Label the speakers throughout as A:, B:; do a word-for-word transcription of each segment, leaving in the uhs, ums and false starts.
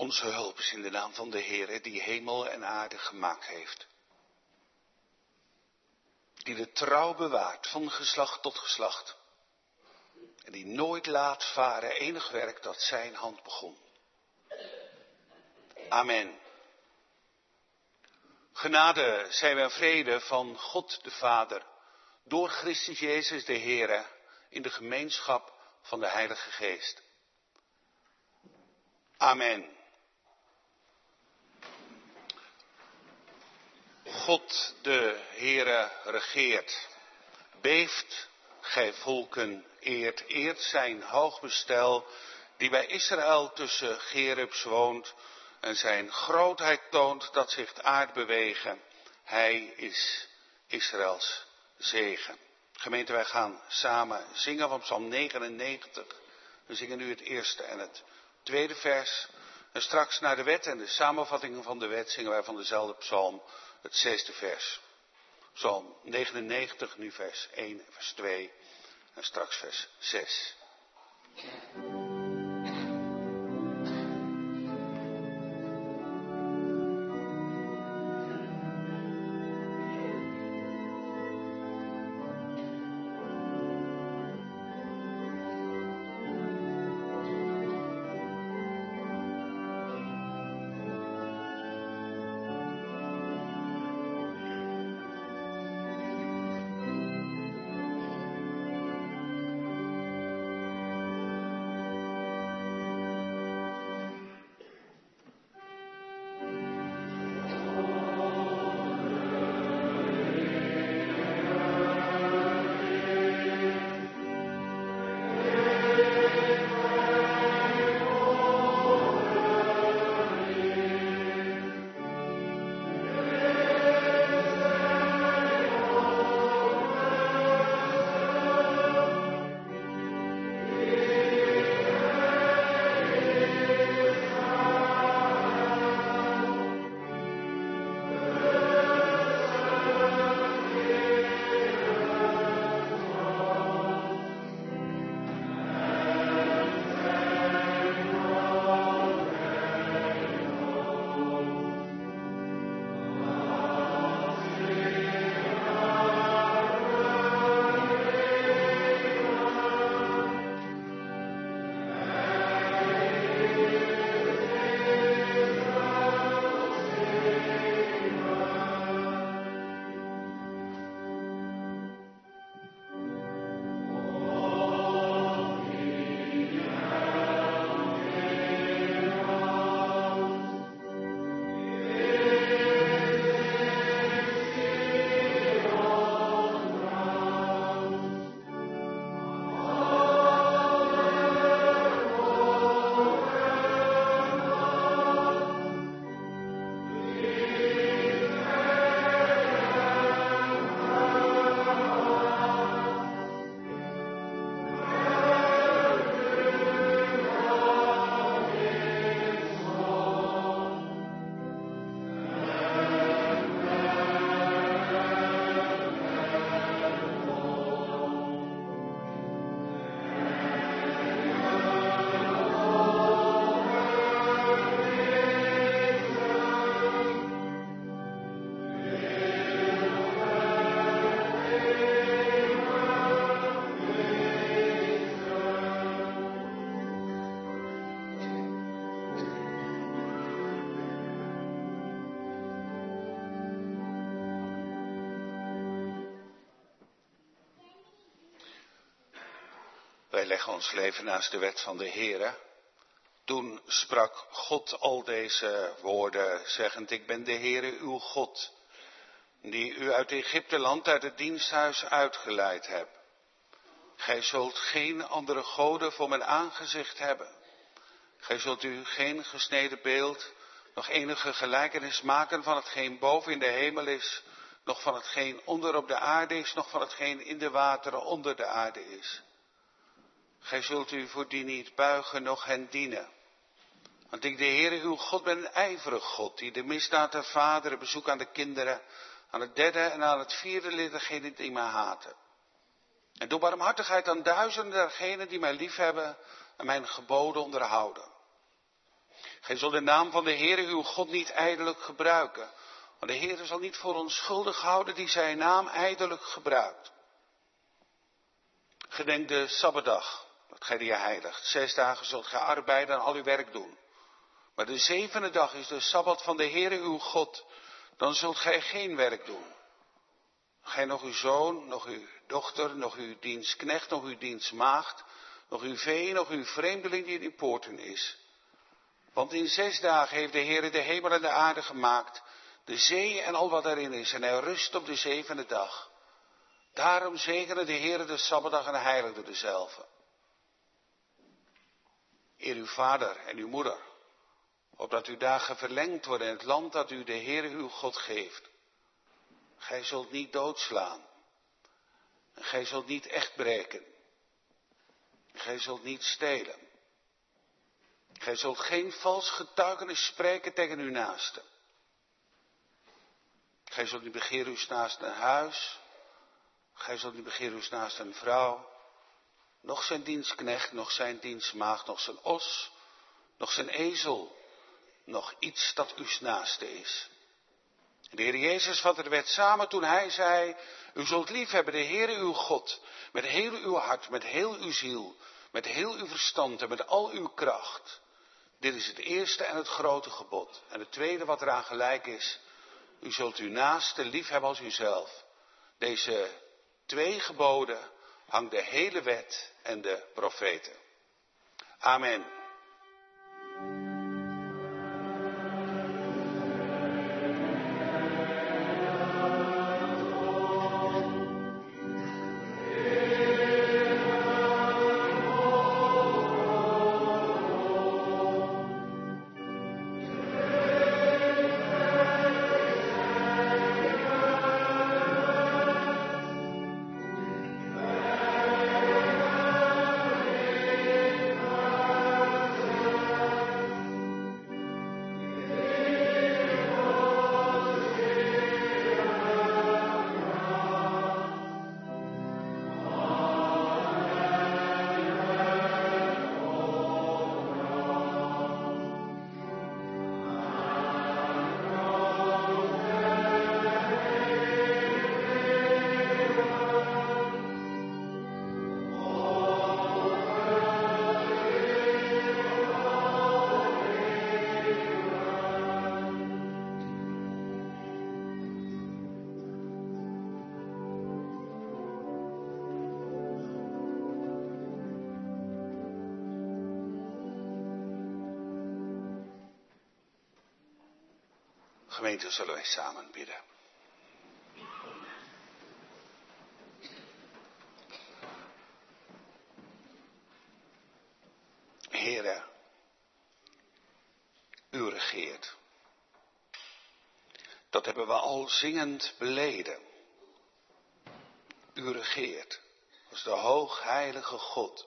A: Onze hulp is in de naam van de Heere die hemel en aarde gemaakt heeft. Die de trouw bewaart van geslacht tot geslacht. En die nooit laat varen enig werk dat zijn hand begon. Amen. Genade zij en vrede van God de Vader, door Christus Jezus de Heere, in de gemeenschap van de Heilige Geest. Amen. God de Heere regeert. Beeft, gij volken, eert, eert zijn hoog bestel, die bij Israël tussen Gerubs woont en zijn grootheid toont dat zich de aard bewegen. Hij is Israëls zegen. Gemeente, wij gaan samen zingen van Psalm negenennegentig. We zingen nu het eerste en het tweede vers. En straks naar de wet en de samenvattingen van de wet zingen wij van dezelfde psalm het zesde vers. Psalm negenennegentig, nu vers één, vers twee en straks vers zes. Wij leggen ons leven naast de wet van de Heere. Toen sprak God al deze woorden, zeggend: ik ben de Heere uw God, die u uit Egypte land, uit het diensthuis uitgeleid heb. Gij zult geen andere goden voor mijn aangezicht hebben. Gij zult u geen gesneden beeld, nog enige gelijkenis maken van hetgeen boven in de hemel is, nog van hetgeen onder op de aarde is, nog van hetgeen in de wateren onder de aarde is. Gij zult u voor die niet buigen, noch hen dienen. Want ik, de Heere uw God, ben een ijverig God, die de misdaad der vaderen bezoekt aan de kinderen, aan het derde en aan het vierde lid degenen die mij haten. En doe barmhartigheid aan duizenden dergenen die mij liefhebben en mijn geboden onderhouden. Gij zult de naam van de Heere uw God niet ijdelijk gebruiken. Want de Heere zal niet voor onschuldig houden die zijn naam ijdelijk gebruikt. Gedenk de Sabbatdag, dat gij die heiligt. Zes dagen zult gij arbeiden en al uw werk doen. Maar de zevende dag is de Sabbat van de Heere uw God. Dan zult gij geen werk doen. Gij nog uw zoon, nog uw dochter, nog uw dienstknecht, nog uw dienstmaagd, nog uw vee, nog uw vreemdeling die in uw poorten is. Want in zes dagen heeft de Heere de hemel en de aarde gemaakt, de zee en al wat erin is, en hij rust op de zevende dag. Daarom zegene de Heere de Sabbatdag en heiligde dezelve. Eer uw vader en uw moeder, opdat uw dagen verlengd worden in het land dat u de Heere uw God geeft. Gij zult niet doodslaan. En gij zult niet echt breken. Gij zult niet stelen. Gij zult geen vals getuigenis spreken tegen uw naaste. Gij zult niet begeren uw naaste een huis. Gij zult niet begeren uw naaste een vrouw. Nog zijn dienstknecht, nog zijn dienstmaagd, nog zijn os, nog zijn ezel. Nog iets dat uw naaste is. De Heer Jezus vatte de wet samen toen hij zei, u zult liefhebben de Heere uw God, met heel uw hart, met heel uw ziel, met heel uw verstand en met al uw kracht. Dit is het eerste en het grote gebod. En het tweede wat eraan gelijk is, u zult uw naaste liefhebben als uzelf. Deze twee geboden hangt de hele wet en de profeten. Amen. Gemeente, zullen wij samen bidden. Heere, u regeert. Dat hebben we al zingend beleden. U regeert als de hoogheilige God.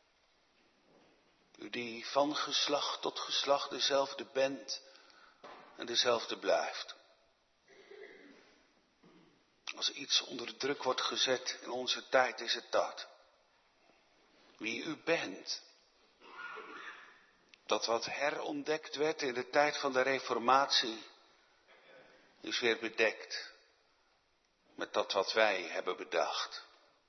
A: U die van geslacht tot geslacht dezelfde bent en dezelfde blijft. Als iets onder druk wordt gezet in onze tijd is het dat. Wie u bent. Dat wat herontdekt werd in de tijd van de Reformatie is weer bedekt met dat wat wij hebben bedacht.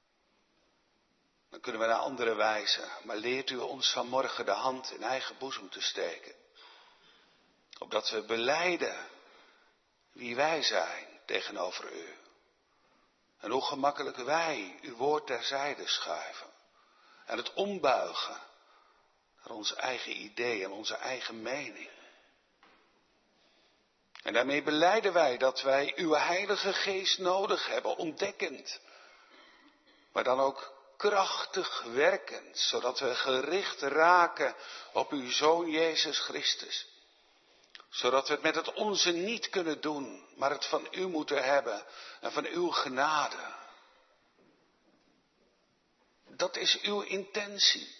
A: Dan kunnen we naar andere wijzen, maar leert u ons vanmorgen de hand in eigen boezem te steken. Opdat we belijden wie wij zijn tegenover u. En hoe gemakkelijk wij uw woord terzijde schuiven. En het ombuigen naar ons eigen idee en onze eigen mening. En daarmee belijden wij dat wij uw heilige geest nodig hebben, ontdekkend. Maar dan ook krachtig werkend, zodat we gericht raken op uw Zoon Jezus Christus. Zodat we het met het onze niet kunnen doen, maar het van u moeten hebben en van uw genade. Dat is uw intentie.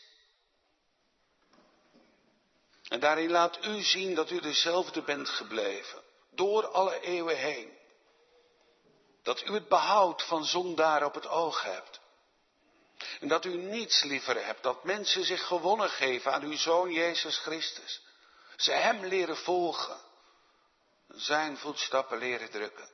A: En daarin laat u zien dat u dezelfde bent gebleven, door alle eeuwen heen. Dat u het behoud van zondaar op het oog hebt. En dat u niets liever hebt, dat mensen zich gewonnen geven aan uw Zoon Jezus Christus. Ze hem leren volgen. Zijn voetstappen leren drukken.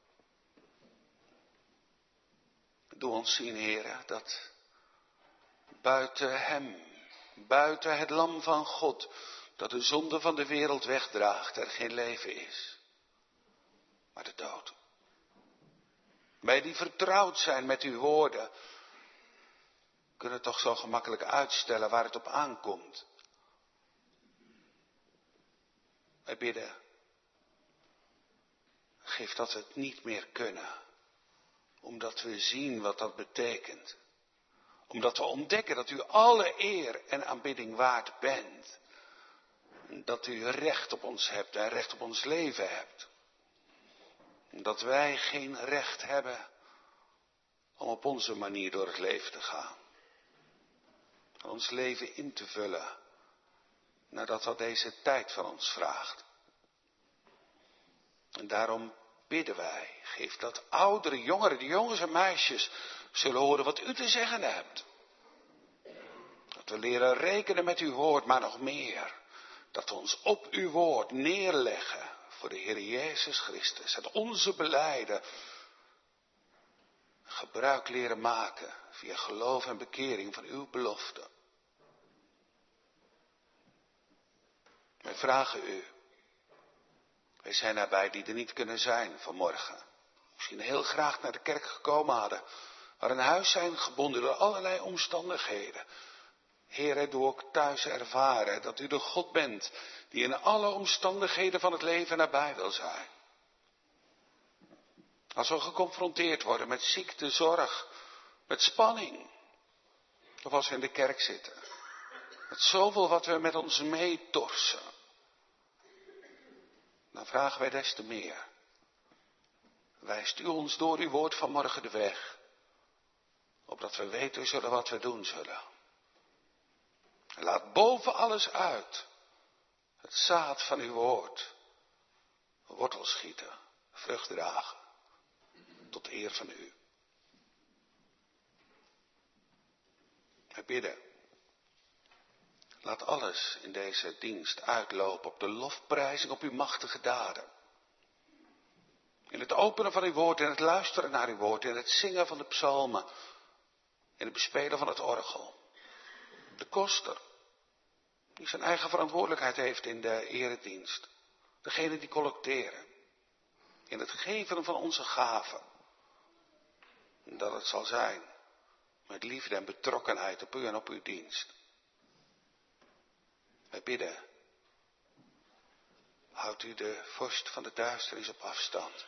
A: Doe ons zien, Heere, dat buiten hem, buiten het lam van God, dat de zonde van de wereld wegdraagt, er geen leven is, maar de dood. Wij die vertrouwd zijn met uw woorden, kunnen toch zo gemakkelijk uitstellen waar het op aankomt. Wij bidden, geef dat we het niet meer kunnen, omdat we zien wat dat betekent. Omdat we ontdekken dat u alle eer en aanbidding waard bent. Dat u recht op ons hebt en recht op ons leven hebt. Dat wij geen recht hebben om op onze manier door het leven te gaan. Ons leven in te vullen nadat wat deze tijd van ons vraagt. En daarom bidden wij, geef dat oudere, jongeren, de jongens en meisjes zullen horen wat u te zeggen hebt. Dat we leren rekenen met uw woord, maar nog meer. Dat we ons op uw woord neerleggen voor de Heer Jezus Christus. Het onze belijden gebruik leren maken via geloof en bekering van uw belofte. Wij vragen u. Wij zijn daarbij die er niet kunnen zijn vanmorgen. Misschien heel graag naar de kerk gekomen hadden. Maar een huis zijn gebonden door allerlei omstandigheden. Heer, doe ook thuis ervaren dat u de God bent die in alle omstandigheden van het leven nabij wil zijn. Als we geconfronteerd worden met ziekte, zorg, met spanning. Of als we in de kerk zitten. Met zoveel wat we met ons meetorsen. Dan vragen wij des te meer. Wijst u ons door uw woord vanmorgen de weg. Opdat we weten zullen wat we doen zullen. En laat boven alles uit het zaad van uw woord wortel schieten, vrucht dragen, tot eer van u. We bidden. Laat alles in deze dienst uitlopen op de lofprijzing op uw machtige daden. In het openen van uw woord, in het luisteren naar uw woord, in het zingen van de psalmen, in het bespelen van het orgel. De koster, die zijn eigen verantwoordelijkheid heeft in de eredienst. Degene die collecteren. In het geven van onze gaven. Dat het zal zijn met liefde en betrokkenheid op u en op uw dienst. Wij bidden. Houdt u de vorst van de duisternis op afstand.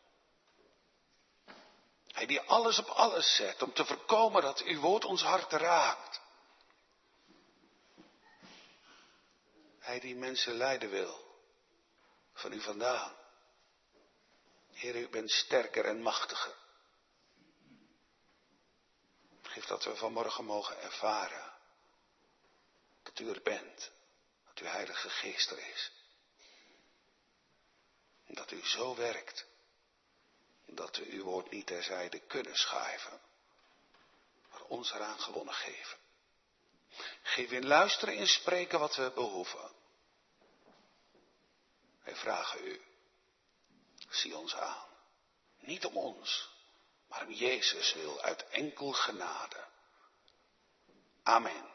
A: Hij die alles op alles zet om te voorkomen dat uw woord ons hart raakt. Hij die mensen leiden wil, van u vandaan. Heer, u bent sterker en machtiger. Geef dat we vanmorgen mogen ervaren dat u er bent, dat uw Heilige Geest er is. En dat u zo werkt, dat we uw woord niet terzijde kunnen schuiven, maar ons eraan gewonnen geven. Geef in luisteren en spreken wat we behoeven. Wij vragen u, zie ons aan. Niet om ons, maar om Jezus wil uit enkel genade. Amen.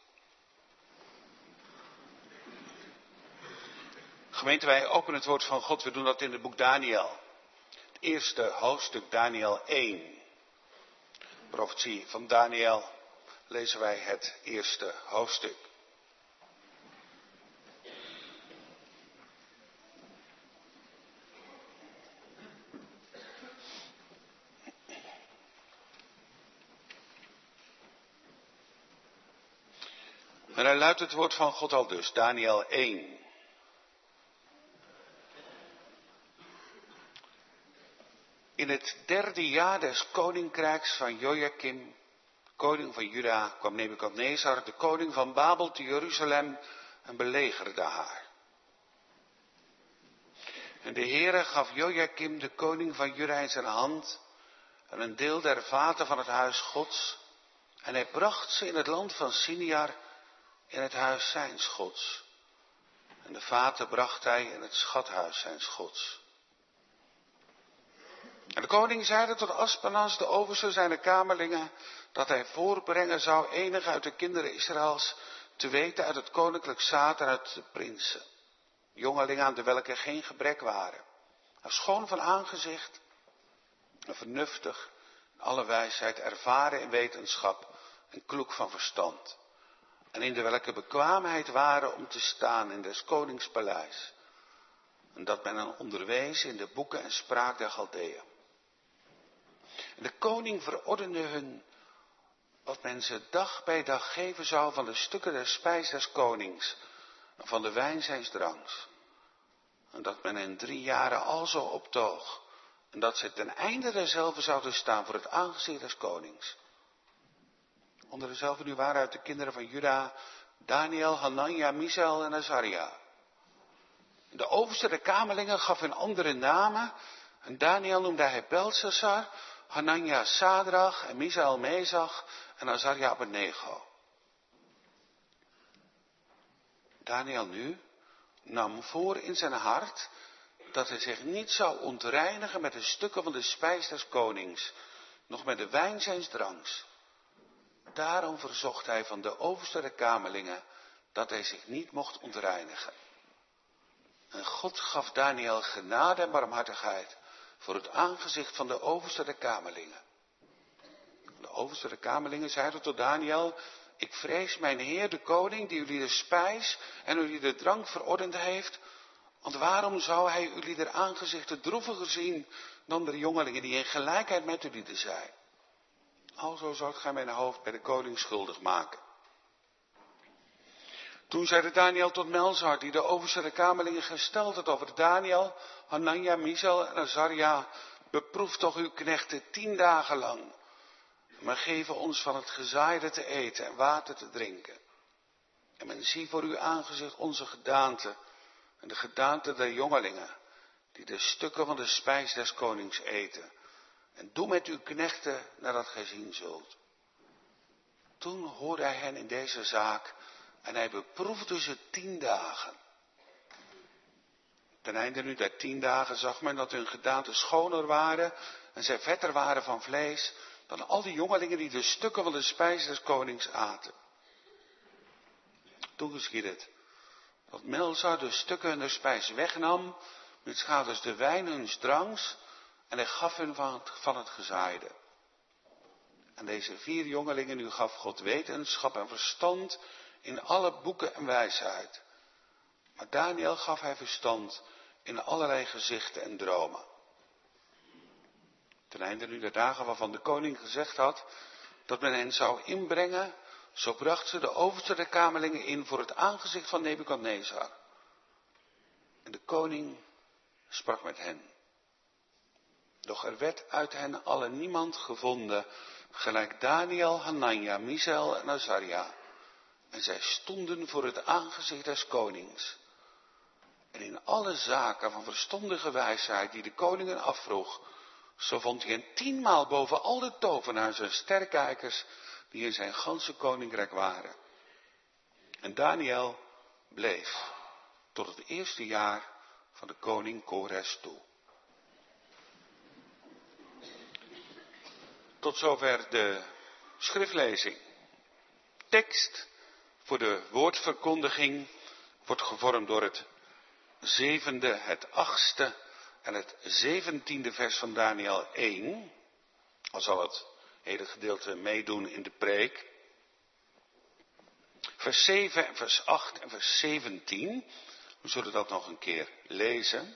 A: Gemeente, wij openen het woord van God. We doen dat in het boek Daniel. Het eerste hoofdstuk, Daniel één. Profetie van Daniel. Lezen wij het eerste hoofdstuk. En dan luidt het woord van God al dus, Daniel één. In het derde jaar des koninkrijks van Jojakim, koning van Juda, kwam Nebukadnezar, de koning van Babel, te Jeruzalem en belegerde haar. En de Heere gaf Jojakim, de koning van Juda, in zijn hand en een deel der vaten van het huis Gods. En hij bracht ze in het land van Siniar, in het huis zijns Gods. En de vaten bracht hij in het schathuis zijns gods. En de koning zeide tot Aspenas, de overste zijner kamerlingen, dat hij voorbrengen zou enige uit de kinderen Israëls, te weten uit het koninklijk zaad en uit de prinsen. Jongelingen aan de welke geen gebrek waren. Schoon van aangezicht, vernuftig, in alle wijsheid, ervaren in wetenschap en kloek van verstand. En in de welke bekwaamheid waren om te staan in des konings paleis. En dat men hen onderwees in de boeken en spraak der Galdeën. En de koning verordende hun wat men ze dag bij dag geven zou van de stukken der spijs des konings en van de wijn zijns dranks. En dat men hen drie jaren alzo optoog en dat ze ten einde derzelve zouden staan voor het aangezicht des konings. Onder dezelfde nu waren uit de kinderen van Juda Daniel, Hanania, Misael en Azaria. De overste der kamerlingen gaf hun andere namen. En Daniel noemde hij Belshazzar, Hanania Sadrach en Misael Mesach en Azaria Abednego. Daniel nu nam voor in zijn hart dat hij zich niet zou ontreinigen met de stukken van de spijs des konings, nog met de wijn zijns dranks. Daarom verzocht hij van de overste der kamerlingen dat hij zich niet mocht ontreinigen. En God gaf Daniel genade en barmhartigheid voor het aangezicht van de overste der kamerlingen. De overste der kamerlingen zeiden tot Daniel: ik vrees mijn heer de koning die jullie de spijs en jullie de drank verordend heeft. Want waarom zou hij jullie der aangezichten droeviger zien dan de jongelingen die in gelijkheid met jullie zijn? Alzo zoudt gij mijn hoofd bij de koning schuldig maken. Toen zeide Daniel tot Melzar, die de overste der kamerlingen gesteld had over Daniel, Hanania, Misael en Azaria: beproef toch uw knechten tien dagen lang, maar geven ons van het gezaaide te eten en water te drinken. En men zie voor uw aangezicht onze gedaante en de gedaante der jongelingen, die de stukken van de spijs des konings eten. En doe met uw knechten nadat gij zien zult. Toen hoorde hij hen in deze zaak en hij beproefde ze tien dagen. Ten einde nu der tien dagen zag men dat hun gedaanten schoner waren en zij vetter waren van vlees dan al die jongelingen die de stukken van de spijs des konings aten. Toen geschiedde het dat Melzar de stukken hunner spijs wegnam, met schaders de wijn huns dranks, en hij gaf hun van het, van het gezaaide. En deze vier jongelingen nu gaf God wetenschap en verstand in alle boeken en wijsheid. Maar Daniel gaf hij verstand in allerlei gezichten en dromen. Ten einde nu de dagen waarvan de koning gezegd had dat men hen zou inbrengen, zo bracht ze de overste der kamerlingen in voor het aangezicht van Nebukadnezar. En de koning sprak met hen. Doch er werd uit hen allen niemand gevonden, gelijk Daniel, Hanania, Misael en Azaria. En zij stonden voor het aangezicht des konings. En in alle zaken van verstandige wijsheid die de koningen afvroeg, zo vond hij hen tienmaal boven al de tovenaars en sterkijkers die in zijn ganse koninkrijk waren. En Daniel bleef tot het eerste jaar van de koning Kores toe. Tot zover de schriftlezing. Tekst voor de woordverkondiging wordt gevormd door het zevende, het achtste en het zeventiende vers van Daniel één. Al zal het hele gedeelte meedoen in de preek. Vers zeven en vers acht en vers zeventien. We zullen dat nog een keer lezen.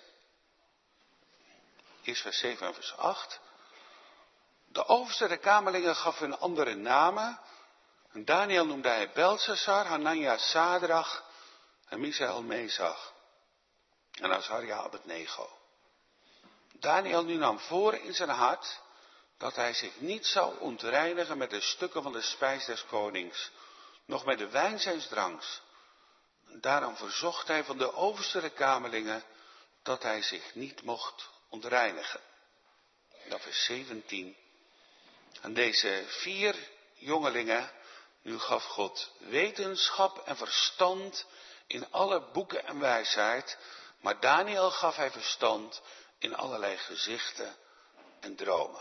A: Eerst vers zeven en vers acht. De overste der kamerlingen gaf hun andere namen. En Daniel noemde hij Belshazzar, Hanania Sadrach en Misael Mesach en Azaria Abednego. Daniel nu nam voor in zijn hart dat hij zich niet zou ontreinigen met de stukken van de spijs des konings, nog met de wijn zijns dranks. Daarom verzocht hij van de overste der kamerlingen dat hij zich niet mocht ontreinigen. Dan vers zeventien. En deze vier jongelingen, nu gaf God wetenschap en verstand in alle boeken en wijsheid, maar Daniel gaf hij verstand in allerlei gezichten en dromen.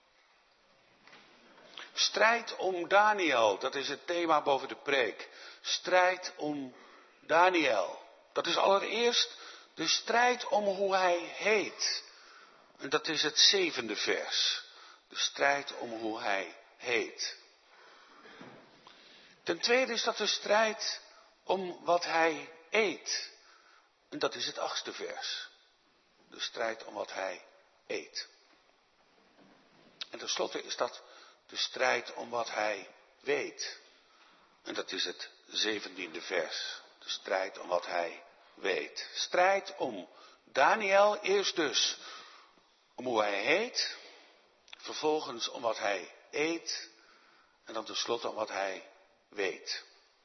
A: Strijd om Daniel, dat is het thema boven de preek. Strijd om Daniel. Dat is allereerst de strijd om hoe hij heet. En dat is het zevende vers. De strijd om hoe hij heet. Ten tweede is dat de strijd om wat hij eet. En dat is het achtste vers. De strijd om wat hij eet. En tenslotte is dat de strijd om wat hij weet. En dat is het zeventiende vers. De strijd om wat hij weet. Strijd om Daniel, eerst dus om hoe hij heet. Vervolgens om wat hij eet. En dan tenslotte om wat hij weet.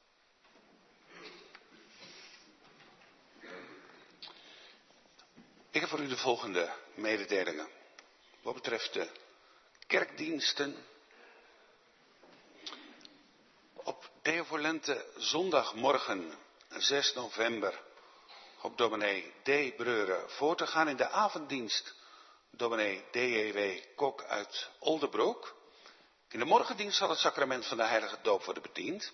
A: Ik heb voor u de volgende mededelingen. Wat betreft de kerkdiensten. Op Deo Volente zondagmorgen zes november op dominee D. Breuren voor te gaan in de avonddienst. Dominee D J W. Kok uit Oldebroek. In de morgendienst zal het sacrament van de heilige doop worden bediend.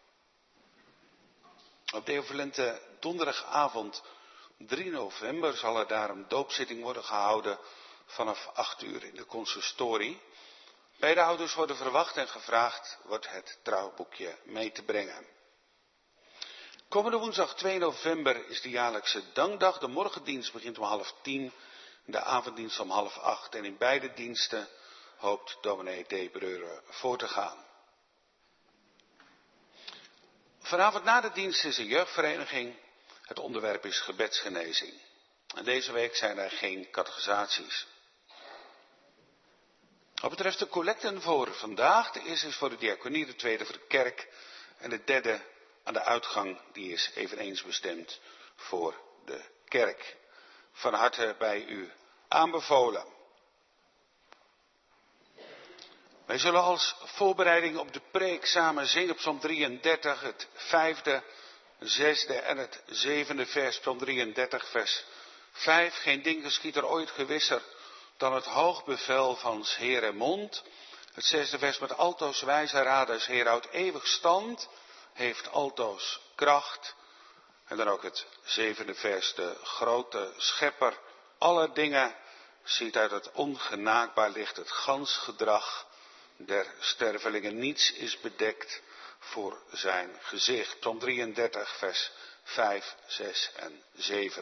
A: Op Deo Volente donderdagavond drie november zal er daar een doopzitting worden gehouden vanaf acht uur in de consistorie. Beide ouders worden verwacht en gevraagd wordt het trouwboekje mee te brengen. Komende woensdag twee november is de jaarlijkse dankdag. De morgendienst begint om half tien, de avonddienst om half acht. En in beide diensten hoopt dominee D. Breuren voor te gaan. Vanavond na de dienst is een jeugdvereniging. Het onderwerp is gebedsgenezing. En deze week zijn er geen catechisaties. Wat betreft de collecten voor vandaag, de eerste is voor de diaconie, de tweede voor de kerk en de derde aan de uitgang, die is eveneens bestemd voor de kerk. Van harte bij u aanbevolen. Wij zullen als voorbereiding op de preek samen zingen Psalm drieëndertig, het vijfde, zesde en het zevende vers, Psalm drieëndertig, vers vijf. Geen ding geschiet er ooit gewisser dan het hoogbevel van 's Heere mond. Het zesde vers met altoos wijze raden, 's Heer houdt eeuwig stand, heeft altoos kracht. En dan ook het zevende vers, de grote schepper aller dingen ziet uit het ongenaakbaar licht het gans gedrag der stervelingen. Niets is bedekt voor zijn gezicht. Psalm drieëndertig, vers vijf, zes en zeven.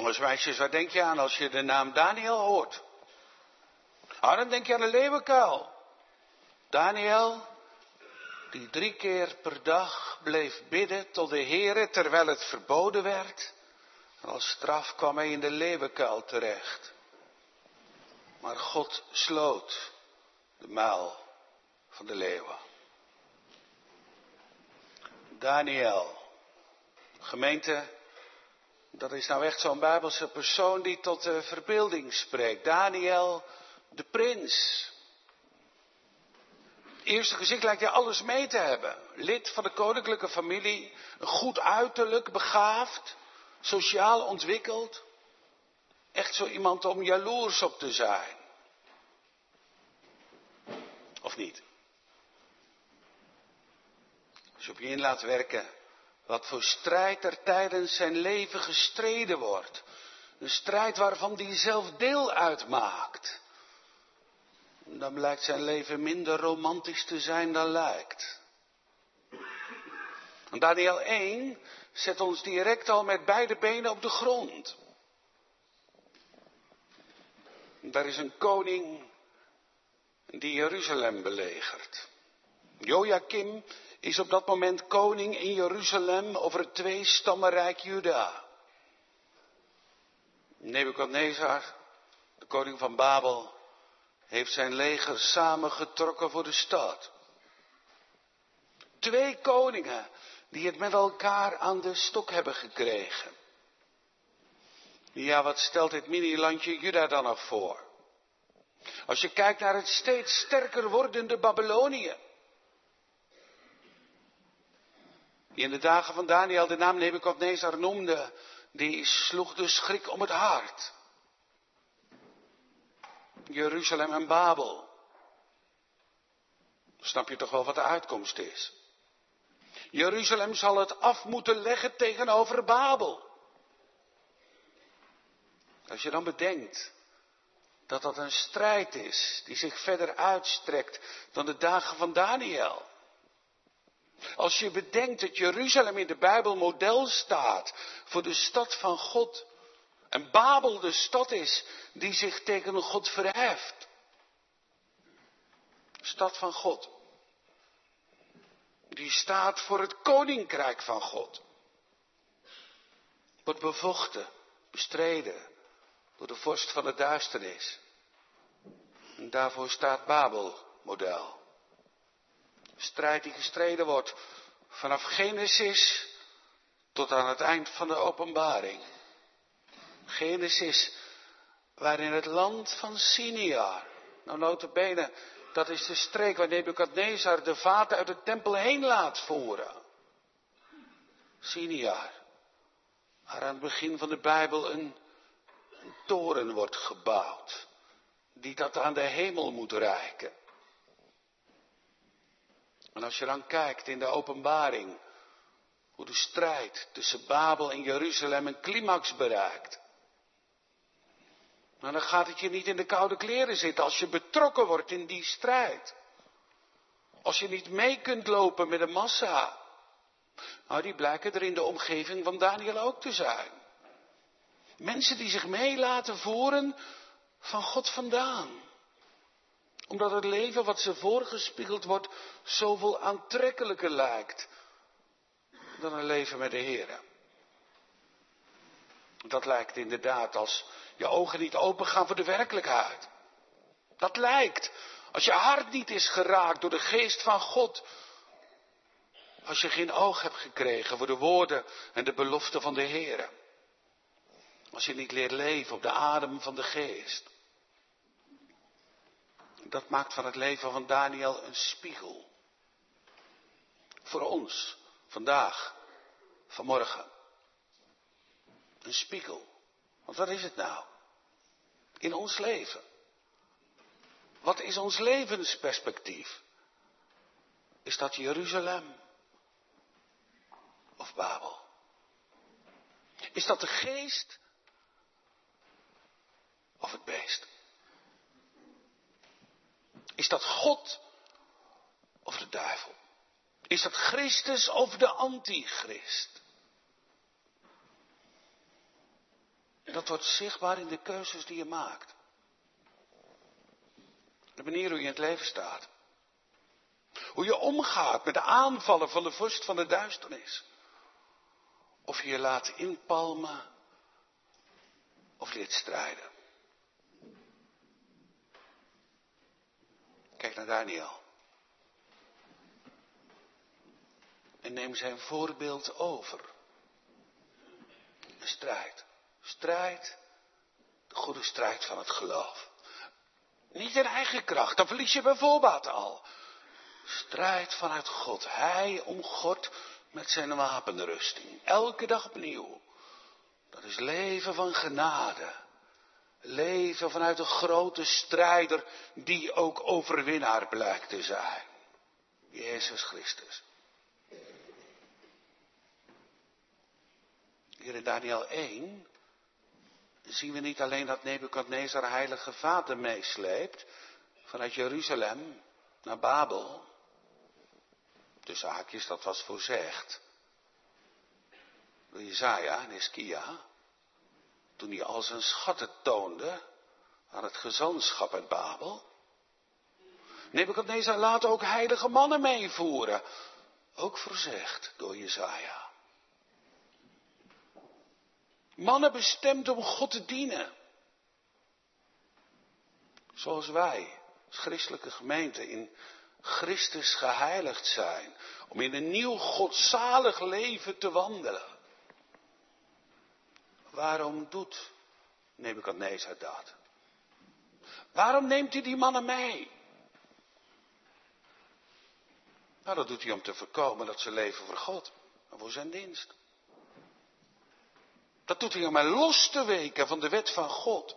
A: Jongens, meisjes, waar denk je aan als je de naam Daniel hoort? Ah, dan denk je aan de leeuwenkuil. Daniel, die drie keer per dag bleef bidden tot de Heere terwijl het verboden werd. En als straf kwam hij in de leeuwenkuil terecht. Maar God sloot de muil van de leeuwen. Daniel, gemeente, dat is nou echt zo'n Bijbelse persoon die tot de verbeelding spreekt. Daniel, de prins. Eerste gezicht lijkt hij alles mee te hebben. Lid van de koninklijke familie, een goed uiterlijk, begaafd, sociaal ontwikkeld. Echt zo iemand om jaloers op te zijn. Of niet? Als je op je in laat werken, wat voor strijd er tijdens zijn leven gestreden wordt. Een strijd waarvan hij zelf deel uitmaakt. Dan blijkt zijn leven minder romantisch te zijn dan lijkt. En Daniel één zet ons direct al met beide benen op de grond. Daar is een koning die Jeruzalem belegert. Jojakim is op dat moment koning in Jeruzalem over het tweestammenrijk Juda. Nebukadnezar, de koning van Babel, heeft zijn leger samengetrokken voor de stad. Twee koningen die het met elkaar aan de stok hebben gekregen. Ja, wat stelt dit mini-landje Juda dan nog voor? Als je kijkt naar het steeds sterker wordende Babylonië. Die in de dagen van Daniel de naam Nebukadnezar noemde, die sloeg de schrik om het hart. Jeruzalem en Babel. Snap je toch wel wat de uitkomst is? Jeruzalem zal het af moeten leggen tegenover Babel. Als je dan bedenkt dat dat een strijd is die zich verder uitstrekt dan de dagen van Daniel. Als je bedenkt dat Jeruzalem in de Bijbel model staat voor de stad van God. En Babel de stad is die zich tegen God verheft. Stad van God. Die staat voor het koninkrijk van God. Wordt bevochten, bestreden door de vorst van de duisternis. En daarvoor staat Babel model. Strijd die gestreden wordt vanaf Genesis tot aan het eind van de Openbaring. Genesis, waarin het land van Siniar, nou nota bene, dat is de streek waar Nebukadnezar de vaten uit de tempel heen laat voeren. Siniar, waar aan het begin van de Bijbel een, een toren wordt gebouwd, die dat aan de hemel moet reiken. En als je dan kijkt in de Openbaring, hoe de strijd tussen Babel en Jeruzalem een climax bereikt. Maar dan gaat het je niet in de koude kleren zitten als je betrokken wordt in die strijd. Als je niet mee kunt lopen met de massa. Nou, die blijken er in de omgeving van Daniel ook te zijn. Mensen die zich mee laten voeren van God vandaan. Omdat het leven wat ze voorgespiegeld wordt zoveel aantrekkelijker lijkt dan een leven met de Heer. Dat lijkt inderdaad als je ogen niet open gaan voor de werkelijkheid. Dat lijkt als je hart niet is geraakt door de geest van God. Als je geen oog hebt gekregen voor de woorden en de beloften van de Heer. Als je niet leert leven op de adem van de geest. Dat maakt van het leven van Daniel een spiegel. Voor ons, vandaag, vanmorgen. Een spiegel. Want wat is het nou? In ons leven. Wat is ons levensperspectief? Is dat Jeruzalem? Of Babel? Is dat de geest? Of het beest? Is dat God? Of de duivel? Is dat Christus of de antichrist? dat wordt zichtbaar in de keuzes die je maakt. De manier hoe je in het leven staat. Hoe je omgaat met de aanvallen van de vorst van de duisternis. Of je je laat inpalmen. Of leert strijden. Kijk naar Daniel. En neem zijn voorbeeld over. Een strijd. Strijd. De goede strijd van het geloof. Niet in eigen kracht, dan verlies je bij voorbaat al. Strijd vanuit God. Hij omgord met zijn wapenrusting. Elke dag opnieuw. Dat is leven van genade. Leven vanuit een grote strijder die ook overwinnaar blijkt te zijn. Jezus Christus. Hier in Daniel één zien we niet alleen dat Nebukadnezar heilige vaten meesleept vanuit Jeruzalem naar Babel. Tussen haakjes, dat was voorzegd door Jesaja en Hiskia. Toen hij al zijn schatten toonde aan het gezantschap uit Babel. Nebukadnezar laat ook heilige mannen meevoeren. Ook voorzegd door Jesaja. Mannen bestemd om God te dienen. Zoals wij, als christelijke gemeente, in Christus geheiligd zijn. Om in een nieuw godzalig leven te wandelen. Waarom doet Nebukadnezar dat? Waarom neemt hij die mannen mee? Nou, dat doet hij om te voorkomen dat ze leven voor God en voor zijn dienst. Dat doet hij om mij los te weken van de wet van God.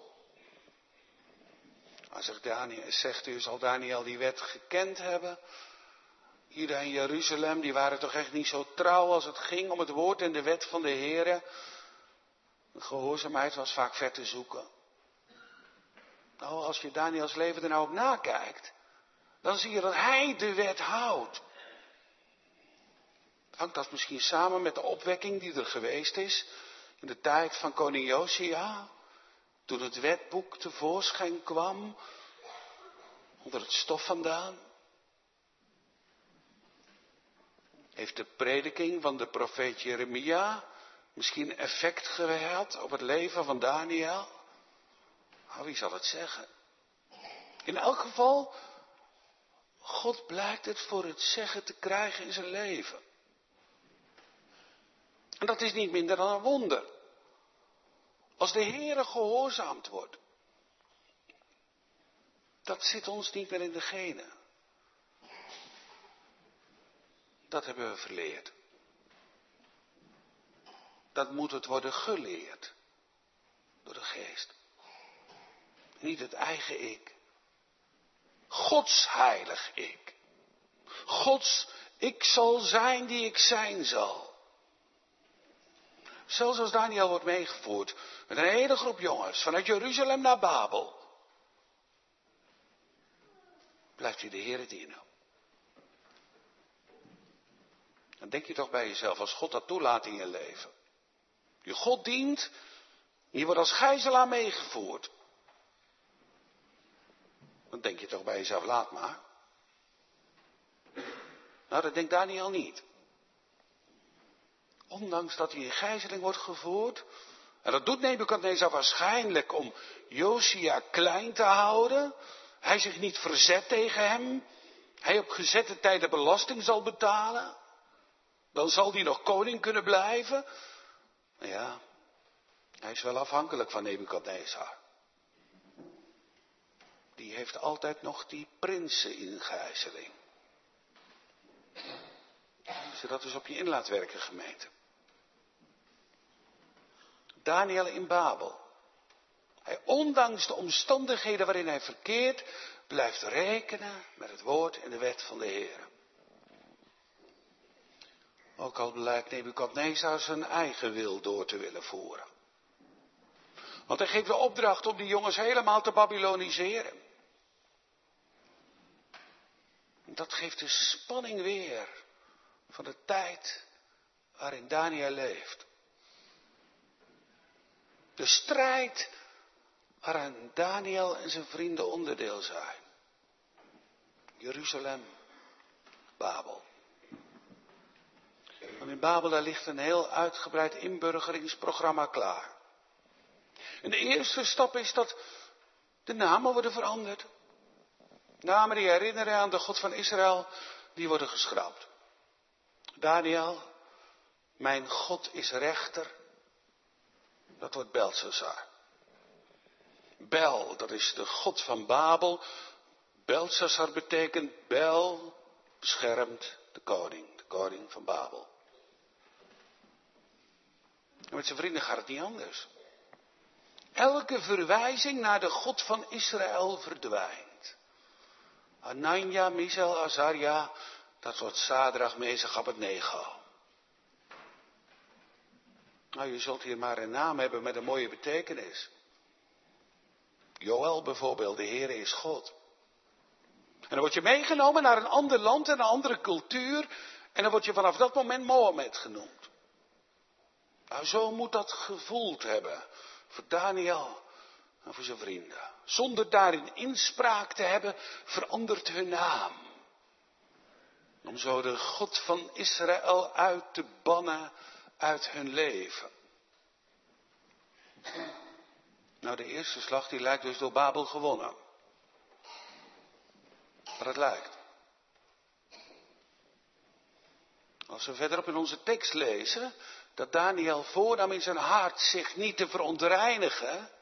A: Maar zegt, Daniel, zegt u, zal Daniel die wet gekend hebben? Hier in Jeruzalem, die waren toch echt niet zo trouw als het ging om het woord en de wet van de Heere. De gehoorzaamheid was vaak ver te zoeken. Nou, als je Daniels leven er nou op nakijkt, dan zie je dat hij de wet houdt. Hangt dat misschien samen met de opwekking die er geweest is in de tijd van koning Josia, toen het wetboek tevoorschijn kwam, onder het stof vandaan? Heeft de prediking van de profeet Jeremia misschien effect gehad op het leven van Daniel? Nou, wie zal het zeggen? In elk geval, God blijkt het voor het zeggen te krijgen in zijn leven. En dat is niet minder dan een wonder. Als de Heere gehoorzaamd wordt. Dat zit ons niet meer in de genen. Dat hebben we verleerd. Dat moet het worden geleerd. Door de geest. Niet het eigen ik. Gods heilig ik. Gods ik zal zijn die ik zijn zal. Zelfs als Daniel wordt meegevoerd met een hele groep jongens vanuit Jeruzalem naar Babel. Blijft hij de Heere dienen. Dan denk je toch bij jezelf, als God dat toelaat in je leven. Je God dient, je wordt als gijzelaar meegevoerd. Dan denk je toch bij jezelf, laat maar. Nou, dat denkt Daniel niet. Ondanks dat hij in gijzeling wordt gevoerd. En dat doet Nebukadnezar waarschijnlijk om Josia klein te houden. Hij zich niet verzet tegen hem. Hij op gezette tijden belasting zal betalen. Dan zal hij nog koning kunnen blijven. Nou ja, hij is wel afhankelijk van Nebukadnezar. Die heeft altijd nog die prinsen in gijzeling. Als je dat dus op je in laat werken, gemeente. Daniel in Babel. Hij, ondanks de omstandigheden waarin hij verkeert, blijft rekenen met het woord en de wet van de Heer. Ook al blijkt Nebukadnezar zijn eigen wil door te willen voeren. Want hij geeft de opdracht om die jongens helemaal te babyloniseren. Dat geeft de spanning weer van de tijd waarin Daniel leeft. De strijd waaraan Daniel en zijn vrienden onderdeel zijn. Jeruzalem, Babel. Want in Babel daar ligt een heel uitgebreid inburgeringsprogramma klaar. En de eerste stap is dat de namen worden veranderd. Namen die herinneren aan de God van Israël, die worden geschrapt. Daniel, mijn God is rechter. Dat wordt Belshazzar. Bel, dat is de God van Babel. Belshazzar betekent Bel beschermt de koning, de koning van Babel. En met zijn vrienden gaat het niet anders. Elke verwijzing naar de God van Israël verdwijnt. Anania, Misael, Azaria, dat wordt Sadrach, Mesach, Abednego. Nou, je zult hier maar een naam hebben met een mooie betekenis. Joël bijvoorbeeld, de Heere is God. En dan word je meegenomen naar een ander land en een andere cultuur. En dan word je vanaf dat moment Mohammed genoemd. Nou, zo moet dat gevoeld hebben. Voor Daniel en voor zijn vrienden. Zonder daarin inspraak te hebben, verandert hun naam. Om zo de God van Israël uit te bannen uit hun leven. Nou, de eerste slag die lijkt dus door Babel gewonnen. Maar het lijkt. Als we verderop in onze tekst lezen dat Daniel voornam in zijn hart zich niet te verontreinigen,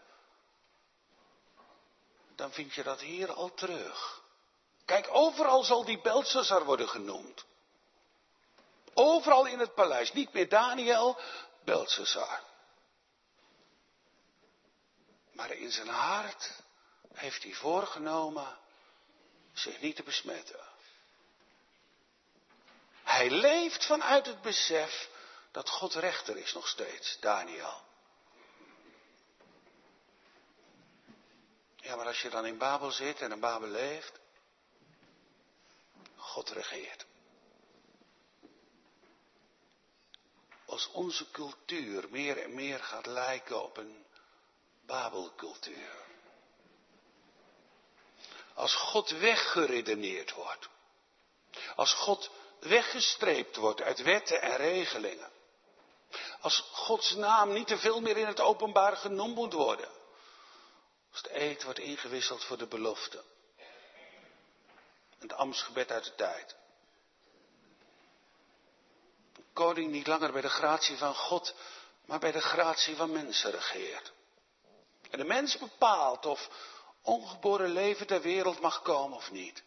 A: dan vind je dat hier al terug. Kijk, overal zal die Belshazzar worden genoemd. Overal in het paleis, niet meer Daniel, Belshazzar. Maar in zijn hart heeft hij voorgenomen zich niet te besmetten. Hij leeft vanuit het besef dat God rechter is nog steeds, Daniel. Ja, maar als je dan in Babel zit en in Babel leeft, God regeert. Als onze cultuur meer en meer gaat lijken op een Babelcultuur. Als God weggeredeneerd wordt. Als God weggestreept wordt uit wetten en regelingen. Als Gods naam niet te veel meer in het openbaar genoemd moet worden. Als de eed wordt ingewisseld voor de belofte. Het ambtsgebed uit de tijd. De koning niet langer bij de gratie van God, maar bij de gratie van mensen regeert. En de mens bepaalt of ongeboren leven ter wereld mag komen of niet.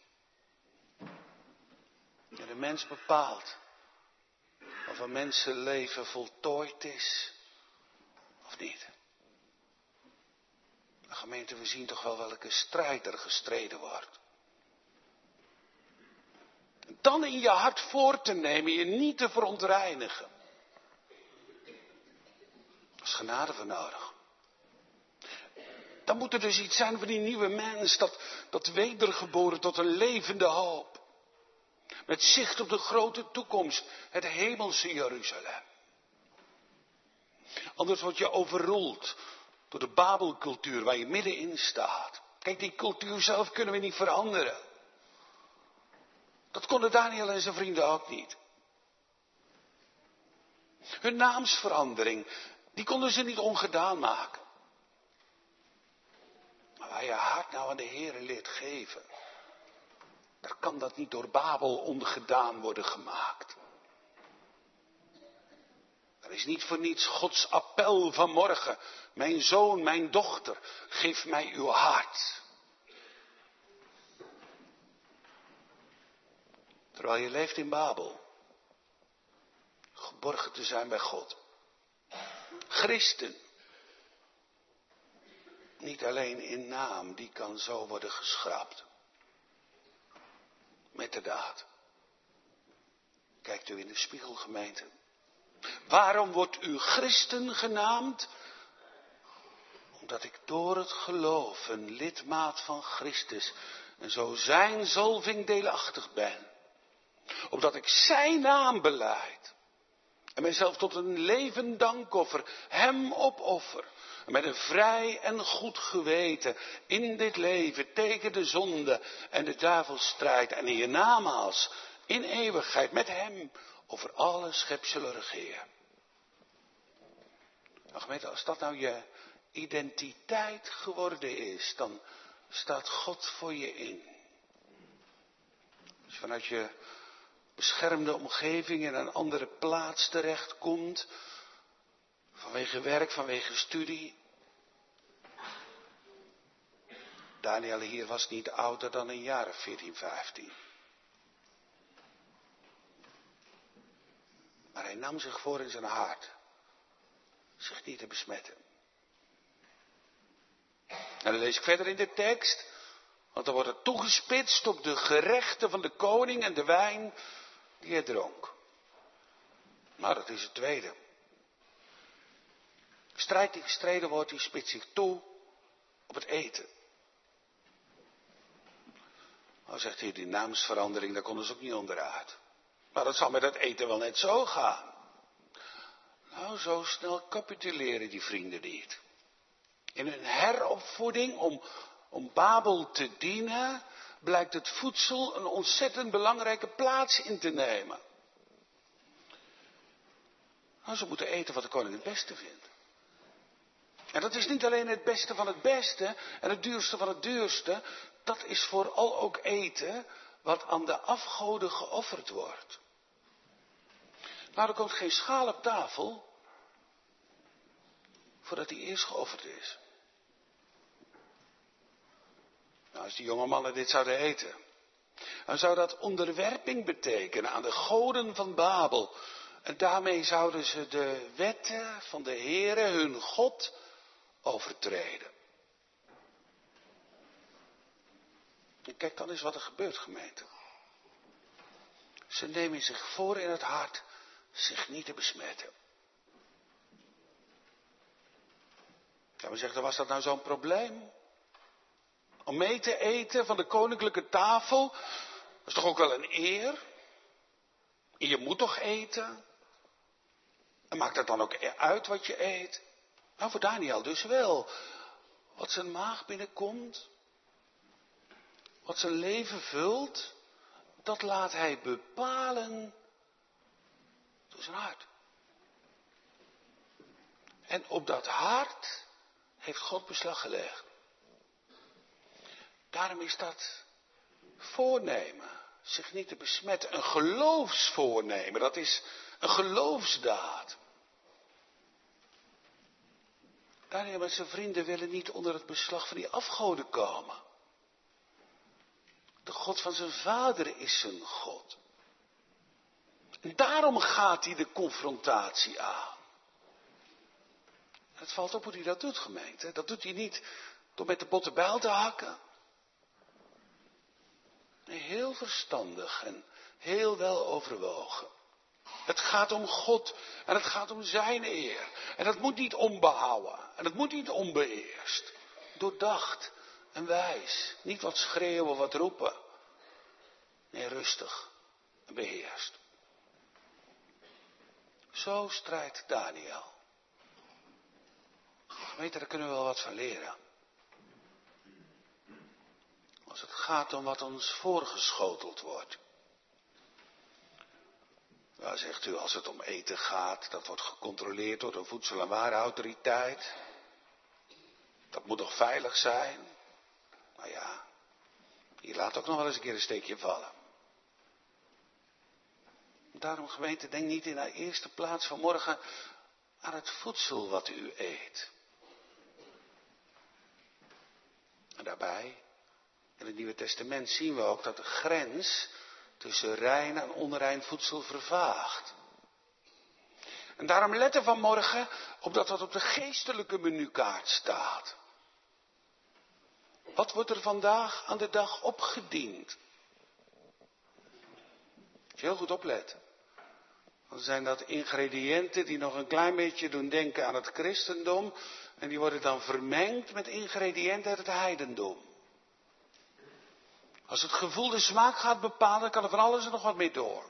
A: En de mens bepaalt of een mensenleven voltooid is of niet. De gemeente, we zien toch wel welke strijd er gestreden wordt. Dan in je hart voor te nemen, je niet te verontreinigen. Dat is genade voor nodig. Dan moet er dus iets zijn van die nieuwe mens, dat, dat wedergeboren tot een levende hoop. Met zicht op de grote toekomst, het hemelse Jeruzalem. Anders word je overroeld door de Babelcultuur waar je middenin staat. Kijk, die cultuur zelf kunnen we niet veranderen. Dat konden Daniel en zijn vrienden ook niet. Hun naamsverandering, die konden ze niet ongedaan maken. Maar waar je hart nou aan de Heere leert geven, daar kan dat niet door Babel ongedaan worden gemaakt. Er is niet voor niets Gods appel vanmorgen. Mijn zoon, mijn dochter, geef mij uw hart. Terwijl je leeft in Babel, geborgen te zijn bij God. Christen, niet alleen in naam, die kan zo worden geschrapt. Met de daad. Kijkt u in de spiegel, gemeente. Waarom wordt u christen genaamd? Omdat ik door het geloof een lidmaat van Christus en zo zijn zalving deelachtig ben. Omdat ik zijn naam belijd. En mijzelf tot een levend dankoffer hem opoffer. Met een vrij en goed geweten in dit leven tegen de zonde en de duivelstrijd. En hiernamaals in eeuwigheid met hem over alle schepselen regeren. Nou gemeente, als dat nou je identiteit geworden is, dan staat God voor je in. Als je vanuit je beschermde omgeving in een andere plaats terechtkomt, vanwege werk, vanwege studie. Daniel hier was niet ouder dan een jaar of veertien, vijftien. Maar hij nam zich voor in zijn hart zich niet te besmetten. En dan lees ik verder in de tekst, want dan wordt het toegespitst op de gerechten van de koning en de wijn die hij dronk. Nou, dat is het tweede. Strijd die gestreden wordt, die spitst zich toe op het eten. Nou zegt hij, die naamsverandering, daar konden ze ook niet onderuit. Maar dat zal met het eten wel net zo gaan. Nou, zo snel capituleren die vrienden niet. In hun heropvoeding om, om Babel te dienen, blijkt het voedsel een ontzettend belangrijke plaats in te nemen. Nou, ze moeten eten wat de koning het beste vindt. En dat is niet alleen het beste van het beste en het duurste van het duurste. Dat is vooral ook eten wat aan de afgoden geofferd wordt. Nou, er komt geen schaal op tafel voordat die eerst geofferd is. Nou, als die jonge mannen dit zouden eten, dan zou dat onderwerping betekenen aan de goden van Babel. En daarmee zouden ze de wetten van de Heere, hun God, overtreden. En kijk dan eens wat er gebeurt, gemeente. Ze nemen zich voor in het hart zich niet te besmetten. Ja, maar zegt, was dat nou zo'n probleem? Om mee te eten van de koninklijke tafel, dat is toch ook wel een eer? En je moet toch eten? En maakt het dan ook uit wat je eet? Nou, voor Daniel dus wel. Wat zijn maag binnenkomt, wat zijn leven vult, dat laat hij bepalen door zijn hart. En op dat hart heeft God beslag gelegd. Daarom is dat voornemen, zich niet te besmetten, een geloofsvoornemen. Dat is een geloofsdaad. Daniel met zijn vrienden willen niet onder het beslag van die afgoden komen. De God van zijn vader is zijn God. En daarom gaat hij de confrontatie aan. Het valt op hoe hij dat doet, gemeente. Dat doet hij niet door met de botte bijl te hakken. Nee, heel verstandig en heel wel overwogen. Het gaat om God en het gaat om zijn eer. En dat moet niet onbehouden en dat moet niet onbeheerst. Doordacht en wijs. Niet wat schreeuwen, wat roepen. Nee, rustig en beheerst. Zo strijdt Daniel. Weet je, daar kunnen we wel wat van leren. Als het gaat om wat ons voorgeschoteld wordt. Nou, zegt u, als het om eten gaat, dat wordt gecontroleerd door de Voedsel- en Warenautoriteit. Dat moet toch veilig zijn? Nou ja, hier laat ook nog wel eens een keer een steekje vallen. Daarom, gemeente, denk niet in de eerste plaats vanmorgen aan het voedsel wat u eet. En daarbij, in het Nieuwe Testament zien we ook dat de grens tussen rein en onrein voedsel vervaagt. En daarom letten vanmorgen op dat wat op de geestelijke menukaart staat. Wat wordt er vandaag aan de dag opgediend? Moet je heel goed opletten. Dan zijn dat ingrediënten die nog een klein beetje doen denken aan het christendom. En die worden dan vermengd met ingrediënten uit het heidendom. Als het gevoel de smaak gaat bepalen, kan er van alles en nog wat mee door.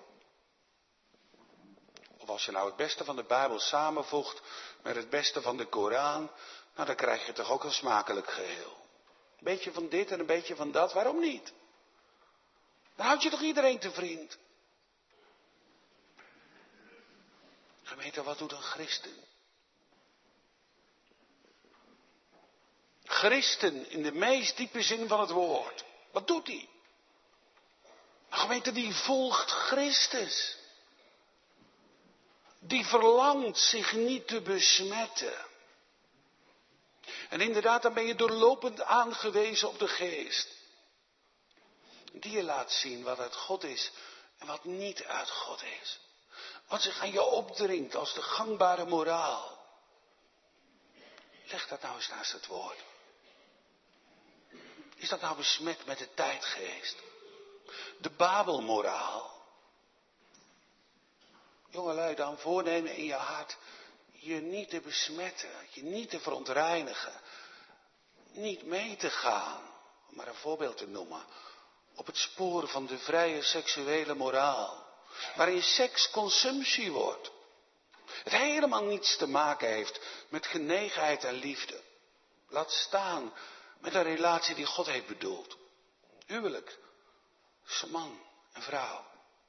A: Of als je nou het beste van de Bijbel samenvoegt met het beste van de Koran, Nou, dan krijg je toch ook een smakelijk geheel. Een beetje van dit en een beetje van dat, waarom niet? Dan houd je toch iedereen te vriend? Gemeente, wat doet een christen? Christen in de meest diepe zin van het woord. Wat doet hij? Een gemeente die volgt Christus. Die verlangt zich niet te besmetten. En inderdaad, dan ben je doorlopend aangewezen op de geest. Die je laat zien wat uit God is en wat niet uit God is. Wat zich aan je opdringt als de gangbare moraal. Leg dat nou eens naast het woord. Is dat nou besmet met de tijdgeest? De Babelmoraal. Jongelui, dan voornemen in je hart je niet te besmetten, je niet te verontreinigen, niet mee te gaan, om maar een voorbeeld te noemen, op het spoor van de vrije seksuele moraal, waarin seks consumptie wordt. Het helemaal niets te maken heeft met genegenheid en liefde. Laat staan met een relatie die God heeft bedoeld. Huwelijk, tussen man en vrouw.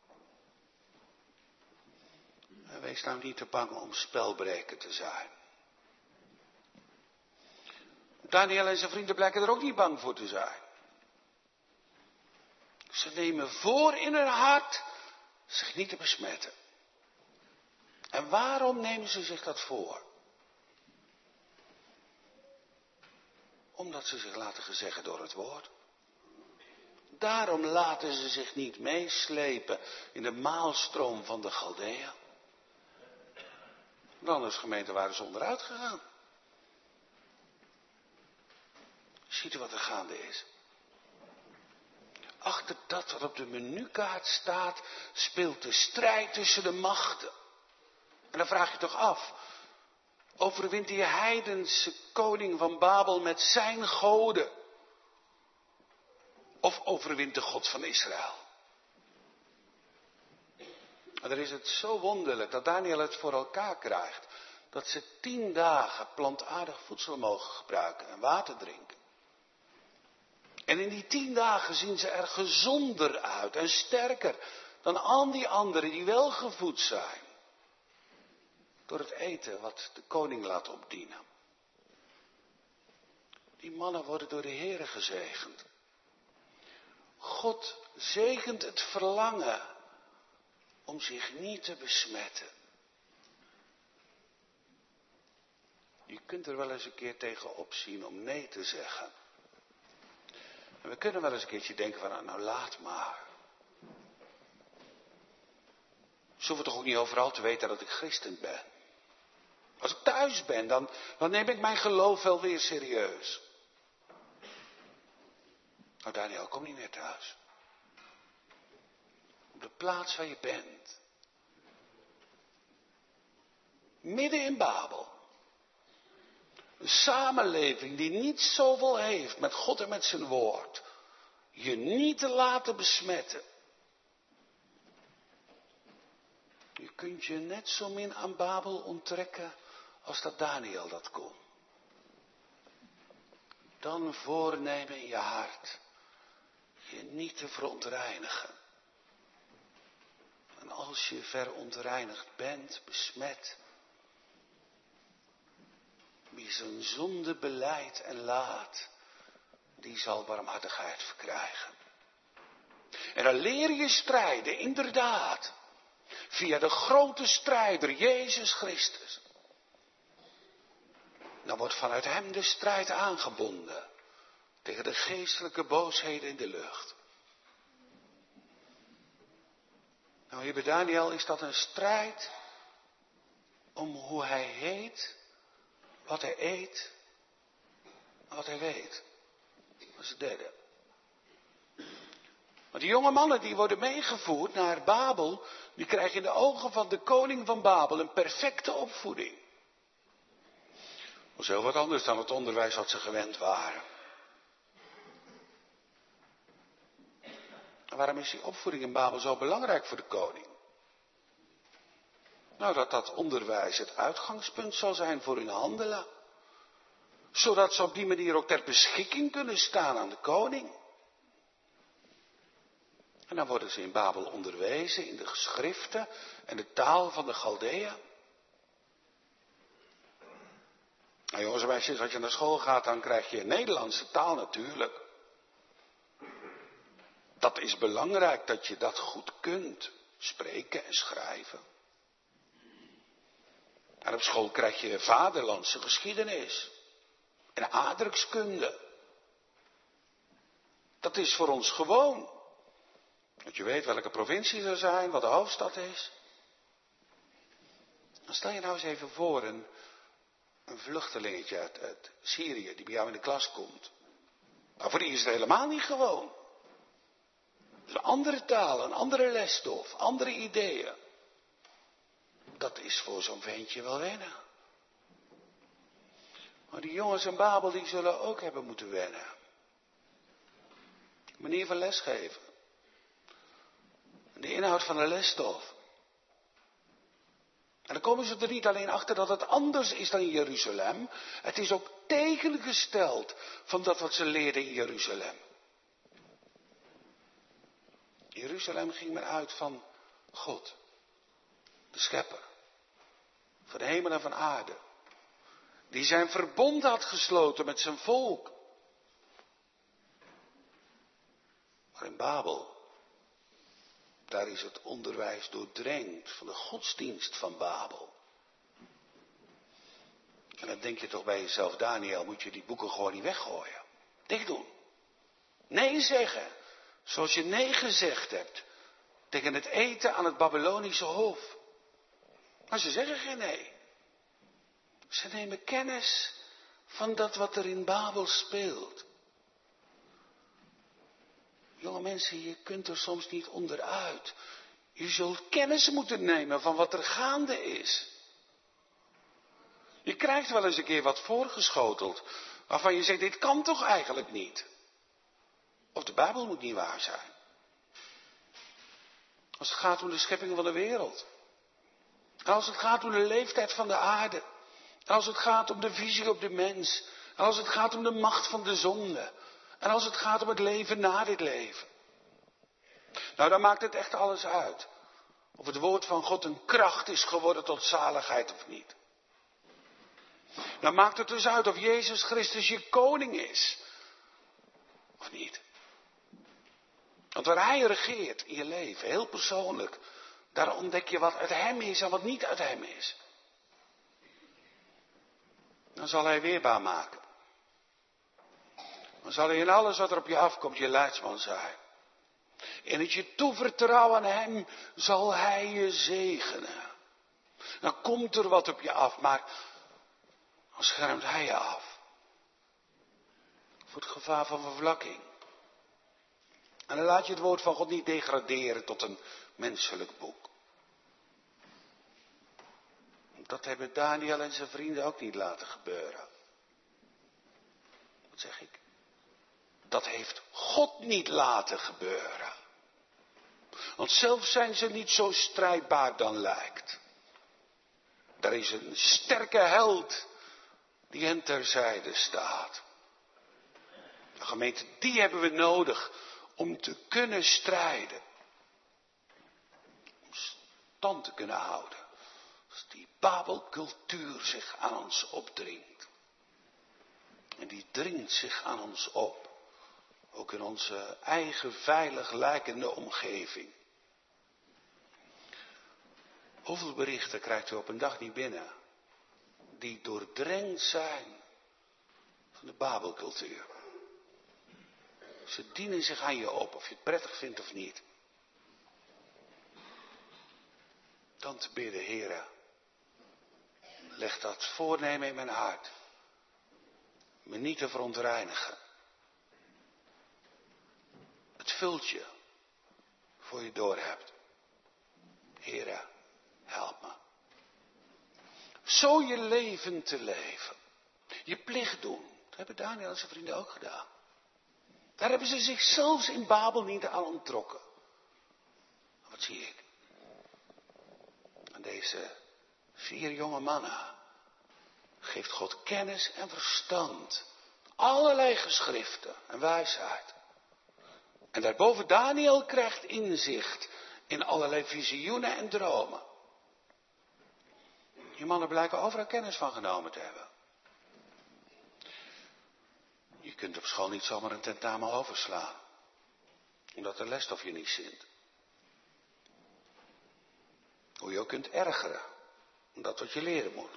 A: En wees nou niet te bang om spelbreker te zijn. Daniel en zijn vrienden blijken er ook niet bang voor te zijn. Ze nemen voor in hun hart zich niet te besmetten. En waarom nemen ze zich dat voor? Omdat ze zich laten gezeggen door het woord. Daarom laten ze zich niet meeslepen in de maalstroom van de Galdeeën. Anders gemeente waren ze onderuit gegaan. Ziet u wat er gaande is? Achter dat wat op de menukaart staat, speelt de strijd tussen de machten. En dan vraag je toch af, overwint die heidense koning van Babel met zijn goden? Of overwint de God van Israël? En dan is het zo wonderlijk dat Daniel het voor elkaar krijgt. Dat ze tien dagen plantaardig voedsel mogen gebruiken en water drinken. En in die tien dagen zien ze er gezonder uit en sterker dan al die anderen die wel gevoed zijn. Door het eten wat de koning laat opdienen. Die mannen worden door de Heere gezegend. God zegent het verlangen om zich niet te besmetten. Je kunt er wel eens een keer tegen opzien om nee te zeggen. En we kunnen wel eens een keertje denken van, nou laat maar. Ze hoeven toch ook niet overal te weten dat ik christen ben. Als ik thuis ben, dan, dan neem ik mijn geloof wel weer serieus. Nou Daniel, kom niet meer thuis. Op de plaats waar je bent. Midden in Babel. Een samenleving die niet zoveel heeft met God en met zijn woord. Je niet te laten besmetten. Je kunt je net zo min aan Babel onttrekken als dat Daniel dat kon. Dan voornemen in je hart je niet te verontreinigen. En als je verontreinigd bent, besmet, wie zijn zonde belijdt en laat, die zal barmhartigheid verkrijgen. En dan leer je strijden, inderdaad, via de grote strijder, Jezus Christus. Dan wordt vanuit hem de strijd aangebonden tegen de geestelijke boosheden in de lucht. Nou, hier bij Daniel is dat een strijd om hoe hij heet, wat hij eet en wat hij weet. Dat is het derde. Maar die jonge mannen die worden meegevoerd naar Babel, die krijgen in de ogen van de koning van Babel een perfecte opvoeding. Dat is heel wat anders dan het onderwijs wat ze gewend waren. En waarom is die opvoeding in Babel zo belangrijk voor de koning? Nou, dat dat onderwijs het uitgangspunt zal zijn voor hun handelen. Zodat ze op die manier ook ter beschikking kunnen staan aan de koning. En dan worden ze in Babel onderwezen in de geschriften en de taal van de Galdeën. Nou jongens en meisjes, als je naar school gaat, dan krijg je Nederlandse taal natuurlijk. Dat is belangrijk dat je dat goed kunt, spreken en schrijven. En op school krijg je vaderlandse geschiedenis en aardrijkskunde. Dat is voor ons gewoon. Dat je weet welke provincies er zijn, wat de hoofdstad is. Dan stel je nou eens even voor een, een vluchtelingetje uit, uit Syrië die bij jou in de klas komt. Maar voor die is het helemaal niet gewoon. Dus een andere taal, een andere lesstof, andere ideeën. Dat is voor zo'n ventje wel wennen. Maar die jongens in Babel die zullen ook hebben moeten wennen. Manier van lesgeven. De inhoud van de lesstof. En dan komen ze er niet alleen achter dat het anders is dan in Jeruzalem. Het is ook tegengesteld van dat wat ze leerden in Jeruzalem. In Jeruzalem ging men uit van God. De schepper. Van hemel en van aarde. Die zijn verbond had gesloten met zijn volk. Maar in Babel. Daar is het onderwijs doordrenkt van de godsdienst van Babel. En dan denk je toch bij jezelf, Daniel, moet je die boeken gewoon niet weggooien. Dicht doen. Nee zeggen. Zoals je nee gezegd hebt. Tegen het eten aan het Babylonische hof. Maar ze zeggen geen nee. Ze nemen kennis van dat wat er in Babel speelt. Jonge mensen, je kunt er soms niet onderuit. Je zult kennis moeten nemen van wat er gaande is. Je krijgt wel eens een keer wat voorgeschoteld, waarvan je zegt, dit kan toch eigenlijk niet. Of de Bijbel moet niet waar zijn. Als het gaat om de schepping van de wereld. En als het gaat om de leeftijd van de aarde. En als het gaat om de visie op de mens. En als het gaat om de macht van de zonde. En als het gaat om het leven na dit leven. Nou, dan maakt het echt alles uit. Of het woord van God een kracht is geworden tot zaligheid of niet. Dan maakt het dus uit of Jezus Christus je koning is. Of niet. Want waar hij regeert in je leven, heel persoonlijk. Daar ontdek je wat uit hem is en wat niet uit hem is. Dan zal hij weerbaar maken. Dan zal hij in alles wat er op je afkomt je leidsman zijn. En het je toevertrouwen aan hem zal hij je zegenen. Dan komt er wat op je af, maar dan schermt hij je af. Voor het gevaar van vervlakking. En dan laat je het woord van God niet degraderen tot een menselijk boek. Dat hebben Daniel en zijn vrienden ook niet laten gebeuren. Wat zeg ik? Dat heeft God niet laten gebeuren. Want zelf zijn ze niet zo strijdbaar dan lijkt. Er is een sterke held die hen terzijde staat. De gemeente, die hebben we nodig om te kunnen strijden. Om stand te kunnen houden. Als die Babelcultuur zich aan ons opdringt. En die dringt zich aan ons op. Ook in onze eigen veilig lijkende omgeving. Hoeveel berichten krijgt u op een dag niet binnen. Die doordrenkt zijn van de Babelcultuur. Ze dienen zich aan je op, of je het prettig vindt of niet. Dan te bidden, Heere. Leg dat voornemen in mijn hart. Me niet te verontreinigen. Het vult je. Voor je doorhebt. Heere, help me. Zo je leven te leven. Je plicht doen. Dat hebben Daniel en zijn vrienden ook gedaan. Daar hebben ze zich zelfs in Babel niet aan onttrokken. Wat zie ik? Aan deze vier jonge mannen. geeft God kennis en verstand. Allerlei geschriften en wijsheid. En daarboven Daniel krijgt inzicht in allerlei visioenen en dromen. Die mannen blijken overal kennis van genomen te hebben. Je kunt op school niet zomaar een tentamen overslaan. Omdat de lesstof je niet zint. Hoe je ook kunt ergeren. Omdat wat je leren moet.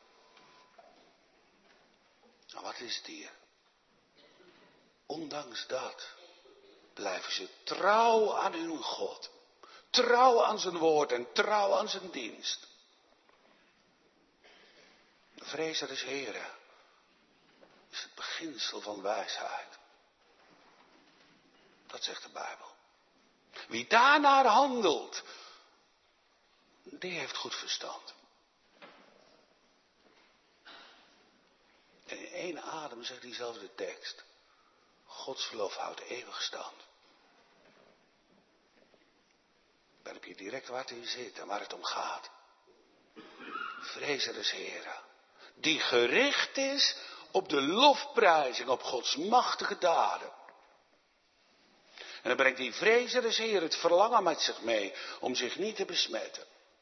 A: Nou, wat is het hier? Ondanks dat blijven ze trouw aan hun God. Trouw aan zijn woord en trouw aan zijn dienst. De vrezen des Heren is het beginsel van wijsheid. Dat zegt de Bijbel. Wie daarnaar handelt, die heeft goed verstand. En in één adem zegt diezelfde tekst. Gods verlof houdt eeuwig stand. Dan heb je direct waar het in zit en waar het om gaat. Vrezen des Heren. Die gericht is op de lofprijzing, op Gods machtige daden. En dan brengt die vrezen des Heren het verlangen met zich mee om zich niet te besmetten.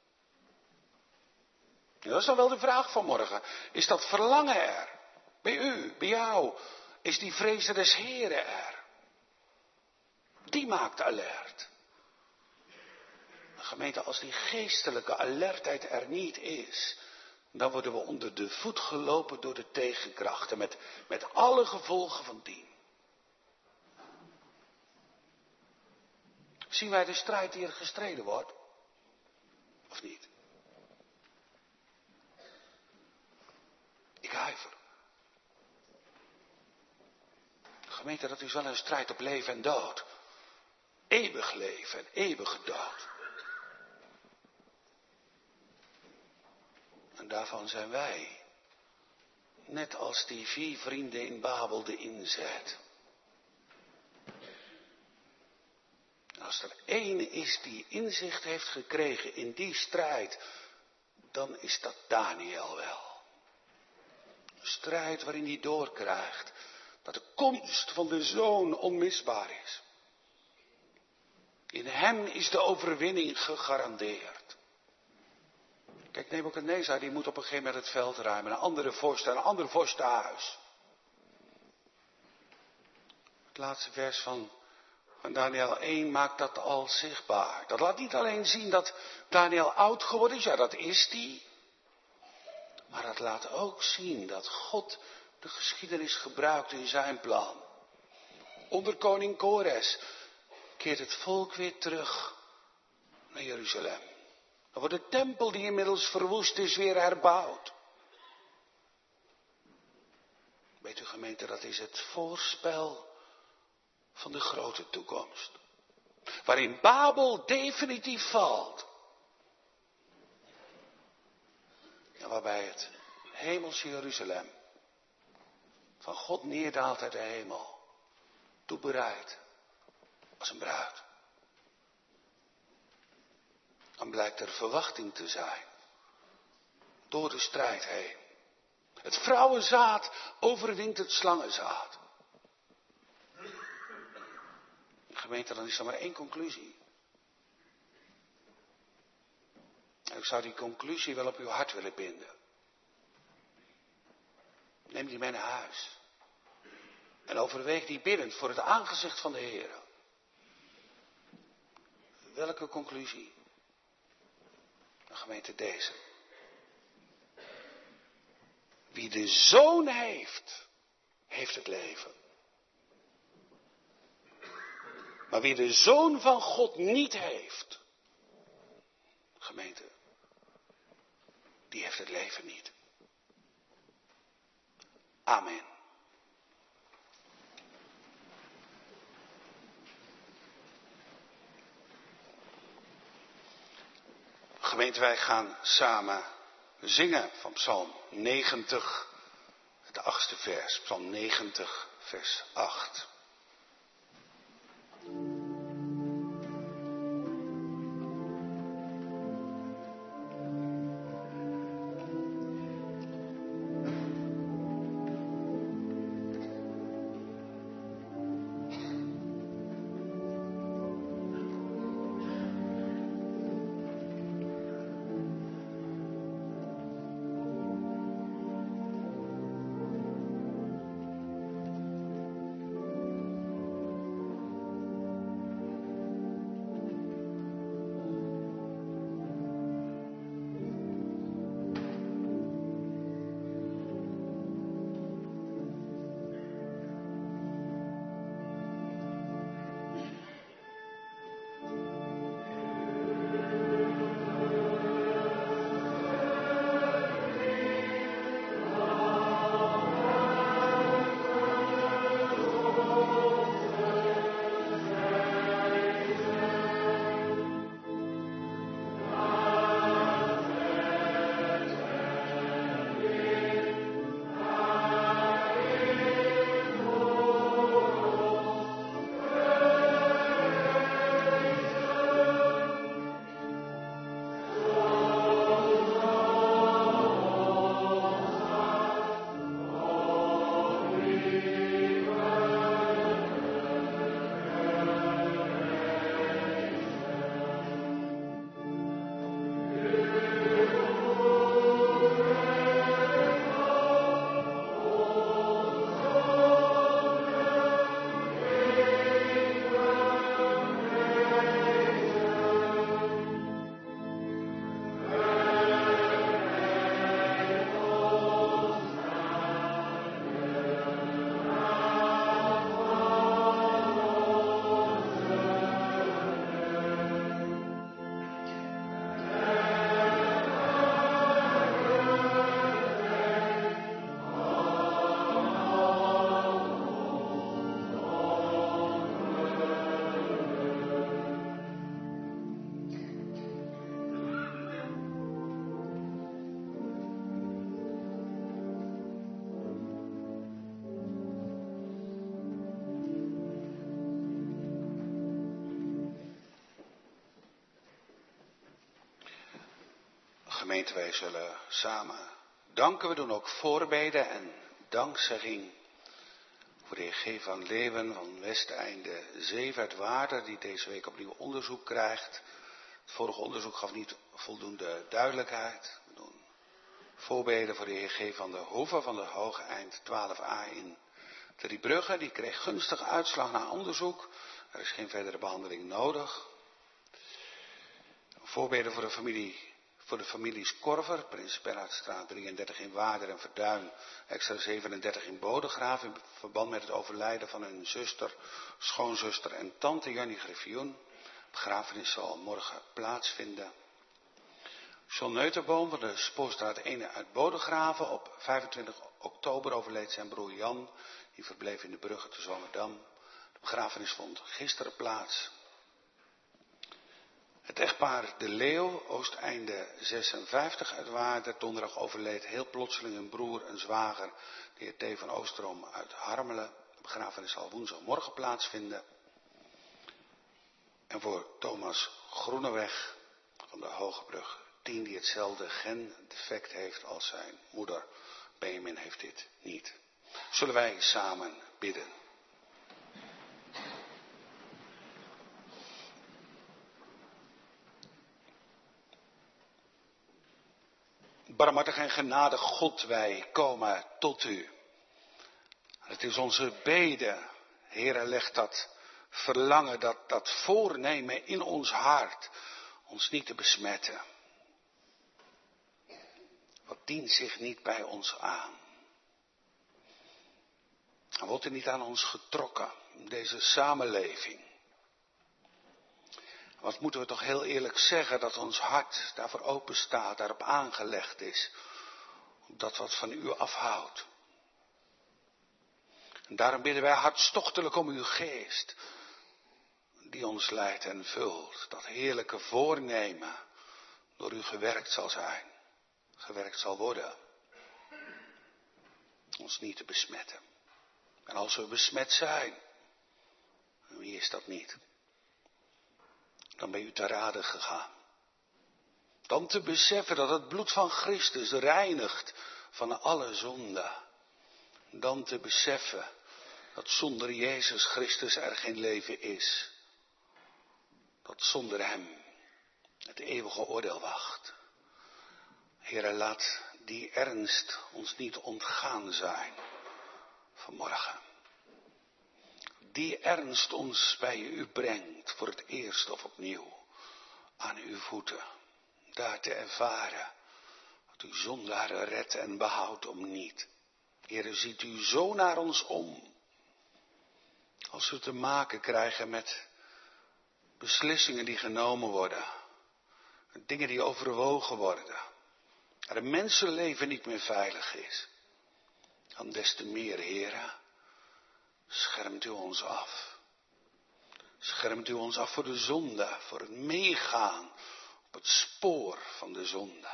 A: En dat is dan wel de vraag van morgen. Is dat verlangen er? Bij u, bij jou, is die vrezen des Heren er? Die maakt alert. Gemeente, als die geestelijke alertheid er niet is, dan worden we onder de voet gelopen door de tegenkrachten, met, met alle gevolgen van dien. Zien wij de strijd die er gestreden wordt? Of niet? Ik huiver. Gemeente, dat is wel een strijd op leven en dood. Eeuwig leven en eeuwige dood. En daarvan zijn wij, net als die vier vrienden in Babel, de inzet. Als er één is die inzicht heeft gekregen in die strijd, dan is dat Daniel wel. Een strijd waarin hij doorkrijgt dat de komst van de Zoon onmisbaar is. In hem is de overwinning gegarandeerd. Kijk, Nebukadnezar die moet op een gegeven moment het veld ruimen. Een andere vorst, een ander vorstenhuis. Het laatste vers van, van Daniel één maakt dat al zichtbaar. Dat laat niet alleen zien dat Daniel oud geworden is, ja dat is die. Maar dat laat ook zien dat God de geschiedenis gebruikt in zijn plan. Onder koning Kores keert het volk weer terug naar Jeruzalem. Dan wordt de tempel die inmiddels verwoest is weer herbouwd. Weet u gemeente, dat is het voorspel van de grote toekomst. Waarin Babel definitief valt. En waarbij het hemelse Jeruzalem van God neerdaalt uit de hemel. Toebereid als een bruid. Dan blijkt er verwachting te zijn. Door de strijd heen. Het vrouwenzaad overwint het slangenzaad. Gemeente, dan is er maar één conclusie. En ik zou die conclusie wel op uw hart willen binden. Neem die mee naar huis. En overweeg die biddend voor het aangezicht van de Heer. Welke conclusie? De gemeente deze. Wie de Zoon heeft, heeft het leven. Maar wie de Zoon van God niet heeft, gemeente, die heeft het leven niet. Amen. Gemeente, wij gaan samen zingen van Psalm negentig, het achtste vers. Psalm negentig, vers acht. Gemeente, wij zullen samen danken. We doen ook voorbeden en dankzegging voor de heer G. van Leeuwen van Westeinde zeven uit Waarder, die deze week opnieuw onderzoek krijgt. Het vorige onderzoek gaf niet voldoende duidelijkheid. We doen voorbeden voor de heer G. van der Hoeven van de Hoge Eind twaalf a in Driebrugge. Die kreeg gunstige uitslag na onderzoek. Er is geen verdere behandeling nodig. Voorbeden voor de familie, voor de families Korver, Prins Bernhardstraat drieëndertig in Waarder en Verduin, extra zevenendertig in Bodegraaf, in verband met het overlijden van hun zuster, schoonzuster en tante Jannie Griffioen. Begrafenis zal morgen plaatsvinden. John Neuterboom van de Spoorstraat één uit Bodegraven. Op vijfentwintig oktober overleed zijn broer Jan. Die verbleef in de Brugge te Zomerdam. De begrafenis vond gisteren plaats. Het echtpaar De Leeuw, Oosteinde zesenvijftig uit Waarder. Donderdag overleed heel plotseling een broer en zwager, de heer T. van Oosterom uit Harmelen. De begrafenis zal woensdagmorgen plaatsvinden. En voor Thomas Groeneweg van de Hogebrug tien, die hetzelfde gendefect heeft als zijn moeder. Benjamin heeft dit niet. Zullen wij samen bidden? Barmhartig en genadig God, wij komen tot u. Het is onze bede, Heere, leg dat verlangen, dat, dat voornemen in ons hart, ons niet te besmetten. Wat dient zich niet bij ons aan? En wordt er niet aan ons getrokken, deze samenleving? Wat moeten we toch heel eerlijk zeggen, dat ons hart daarvoor open staat, daarop aangelegd is, op dat wat van u afhoudt. En daarom bidden wij hartstochtelijk om uw geest, die ons leidt en vult, dat heerlijke voornemen door u gewerkt zal zijn, gewerkt zal worden. Ons niet te besmetten. En als we besmet zijn, wie is dat niet? Dan ben u te rade gegaan. Dan te beseffen dat het bloed van Christus reinigt van alle zonde. Dan te beseffen dat zonder Jezus Christus er geen leven is. Dat zonder hem het eeuwige oordeel wacht. Heere, laat die ernst ons niet ontgaan zijn vanmorgen. Die ernst ons bij u brengt voor het eerst of opnieuw aan uw voeten. Daar te ervaren dat u zondaren redt en behoudt om niet. Heere, ziet u zo naar ons om. Als we te maken krijgen met beslissingen die genomen worden. Dingen die overwogen worden. Er een mensenleven niet meer veilig is. Dan des te meer, Heere, schermt u ons af. Schermt u ons af voor de zonde, voor het meegaan op het spoor van de zonde.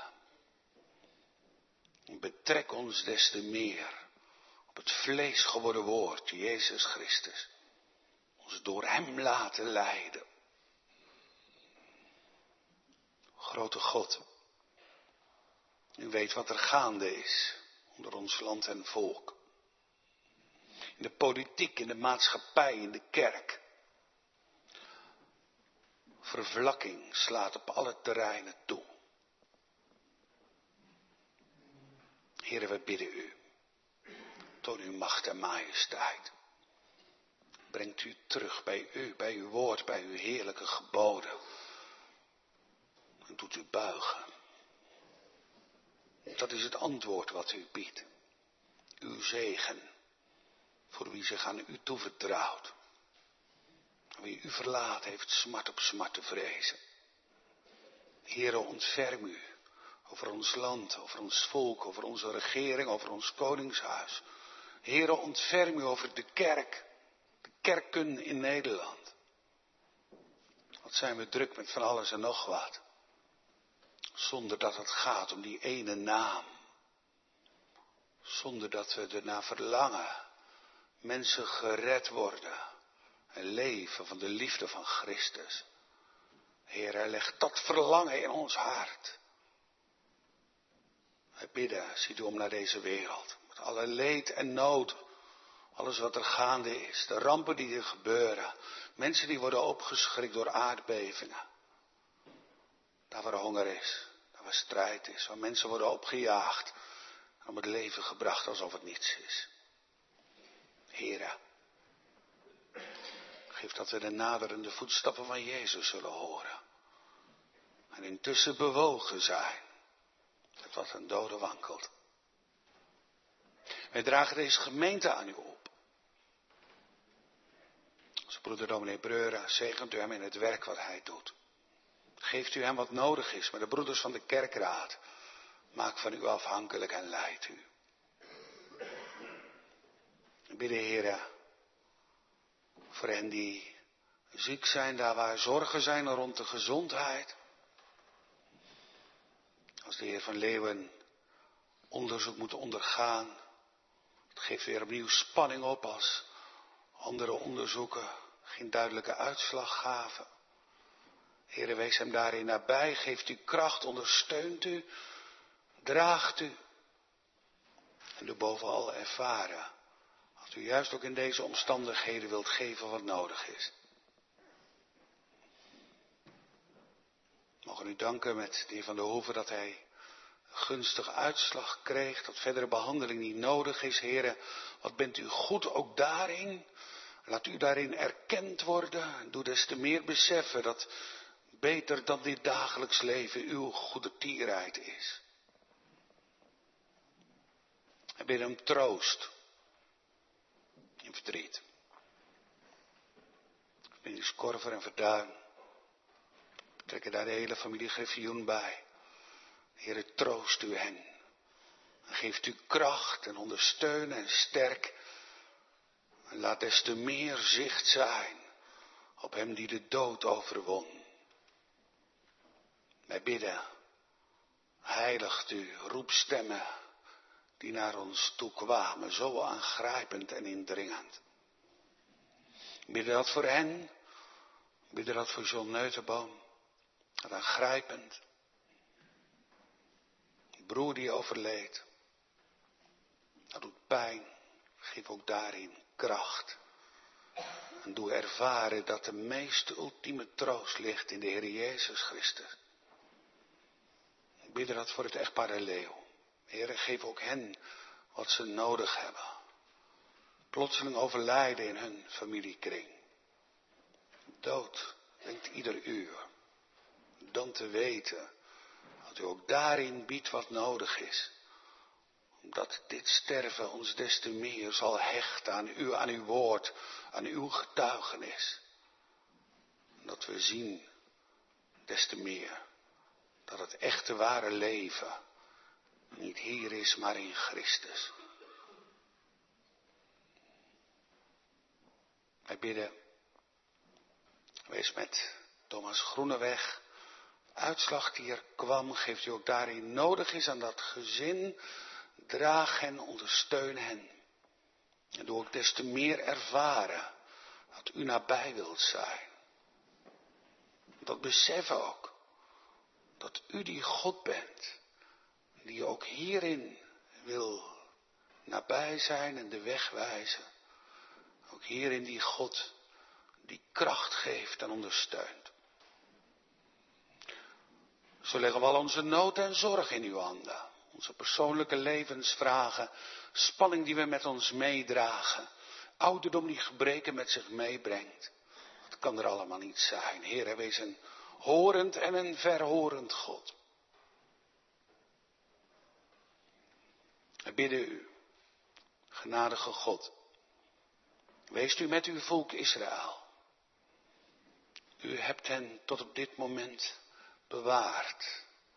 A: Betrek ons des te meer op het vlees geworden woord, Jezus Christus. Ons door hem laten leiden. Grote God, u weet wat er gaande is onder ons land en volk. In de politiek, in de maatschappij, in de kerk. Vervlakking slaat op alle terreinen toe. Heere, we bidden u, toon uw macht en majesteit. Brengt u terug bij u, bij uw woord, bij uw heerlijke geboden. En doet u buigen. Dat is het antwoord wat u biedt. Uw zegen. Voor wie zich aan u toevertrouwt. Wie u verlaat heeft smart op smart te vrezen. Heere, ontferm u over ons land, over ons volk, over onze regering, over ons koningshuis. Heere, ontferm u over de kerk, de kerken in Nederland. Wat zijn we druk met van alles en nog wat. Zonder dat het gaat om die ene naam. Zonder dat we ernaar verlangen. Mensen gered worden. En leven van de liefde van Christus. Heer, hij legt dat verlangen in ons hart. Wij bidden, ziet u om naar deze wereld. Met alle leed en nood. Alles wat er gaande is. De rampen die er gebeuren. Mensen die worden opgeschrikt door aardbevingen. Daar waar honger is. Daar waar strijd is. Waar mensen worden opgejaagd. En om het leven gebracht alsof het niets is. Here. Geef dat we de naderende voetstappen van Jezus zullen horen. En intussen bewogen zijn. Dat wat een dode wankelt. Wij dragen deze gemeente aan u op. Onze broeder dominee Breura, zegent u hem in het werk wat hij doet. Geeft u hem wat nodig is, maar de broeders van de kerkraad. Maak van u afhankelijk en leidt u. Ik bid de Heer voor hen die ziek zijn, daar waar zorgen zijn rond de gezondheid. Als de Heer van Leeuwen onderzoek moet ondergaan. Het geeft weer opnieuw spanning op als andere onderzoeken geen duidelijke uitslag gaven. Heere, wees hem daarin nabij, geeft u kracht, ondersteunt u, draagt u. En doe bovenal ervaren, als u juist ook in deze omstandigheden wilt geven wat nodig is. Mogen u danken met de heer Van der Hoeven dat hij een gunstige uitslag kreeg, dat verdere behandeling niet nodig is. Heere, wat bent u goed ook daarin. Laat u daarin erkend worden en doe des te meer beseffen dat beter dan dit dagelijks leven uw goede tierheid is. En bid hem troost in verdriet. Families Korver en Verduin. Trekken daar de hele familie Griffioen bij. Heere, troost u hen. En geeft u kracht en ondersteun en sterk. En laat des te meer zicht zijn op hem die de dood overwon. Wij bidden, heiligt u, roep stemmen die naar ons toe kwamen, zo aangrijpend en indringend. Ik bid dat voor hen, ik bid dat voor John Neutenboom, dat aangrijpend. Die broer die overleed, dat doet pijn, geef ook daarin kracht. En doe ervaren dat de meest ultieme troost ligt in de Heer Jezus Christus. Ik bid dat voor het echtpaar de Leeuw. Heer, geef ook hen wat ze nodig hebben. Plotseling overlijden in hun familiekring. Dood denkt ieder uur. Dan te weten dat u ook daarin biedt wat nodig is. Omdat dit sterven ons des te meer zal hechten aan u, aan uw woord, aan uw getuigenis. En dat we zien des te meer dat het echte ware leven niet hier is, maar in Christus. Wij bidden, wees met Thomas Groeneweg. Uitslag die er kwam, geeft u ook daarin nodig is aan dat gezin. Draag hen, ondersteun hen. En doe ook des te meer ervaren dat u nabij wilt zijn. Dat beseffen ook. Dat u die God bent. Die ook hierin wil nabij zijn en de weg wijzen. Ook hierin die God die kracht geeft en ondersteunt. Zo leggen we al onze nood en zorg in uw handen. Onze persoonlijke levensvragen, spanning die we met ons meedragen, ouderdom die gebreken met zich meebrengt. Dat kan er allemaal niet zijn. Heer, wees een horend en een verhorend God. We bidden u, genadige God, wees u met uw volk Israël. U hebt hen tot op dit moment bewaard.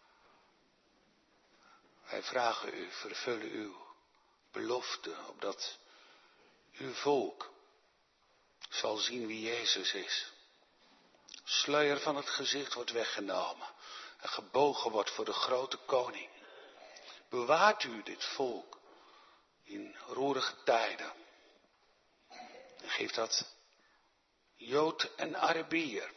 A: Wij vragen u, vervullen uw belofte, opdat uw volk zal zien wie Jezus is. Sluier van het gezicht wordt weggenomen en gebogen wordt voor de grote koning. Bewaart u dit volk in roerige tijden. En geef dat Jood en Arabier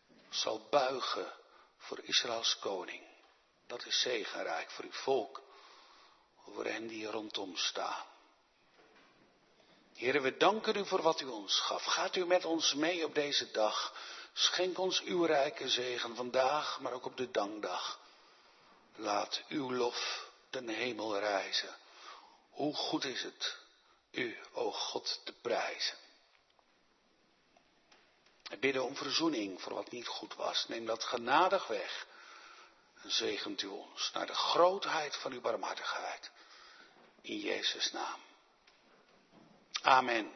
A: zal buigen voor Israëls koning. Dat is zegenrijk voor uw volk over hen die rondom staan. Heere, we danken u voor wat u ons gaf. Gaat u met ons mee op deze dag. Schenk ons uw rijke zegen vandaag, maar ook op de dankdag. Laat uw lof ten hemel reizen. Hoe goed is het u, o God, te prijzen. We bidden om verzoening voor wat niet goed was. Neem dat genadig weg. En zegent u ons naar de grootheid van uw barmhartigheid. In Jezus' naam. Amen.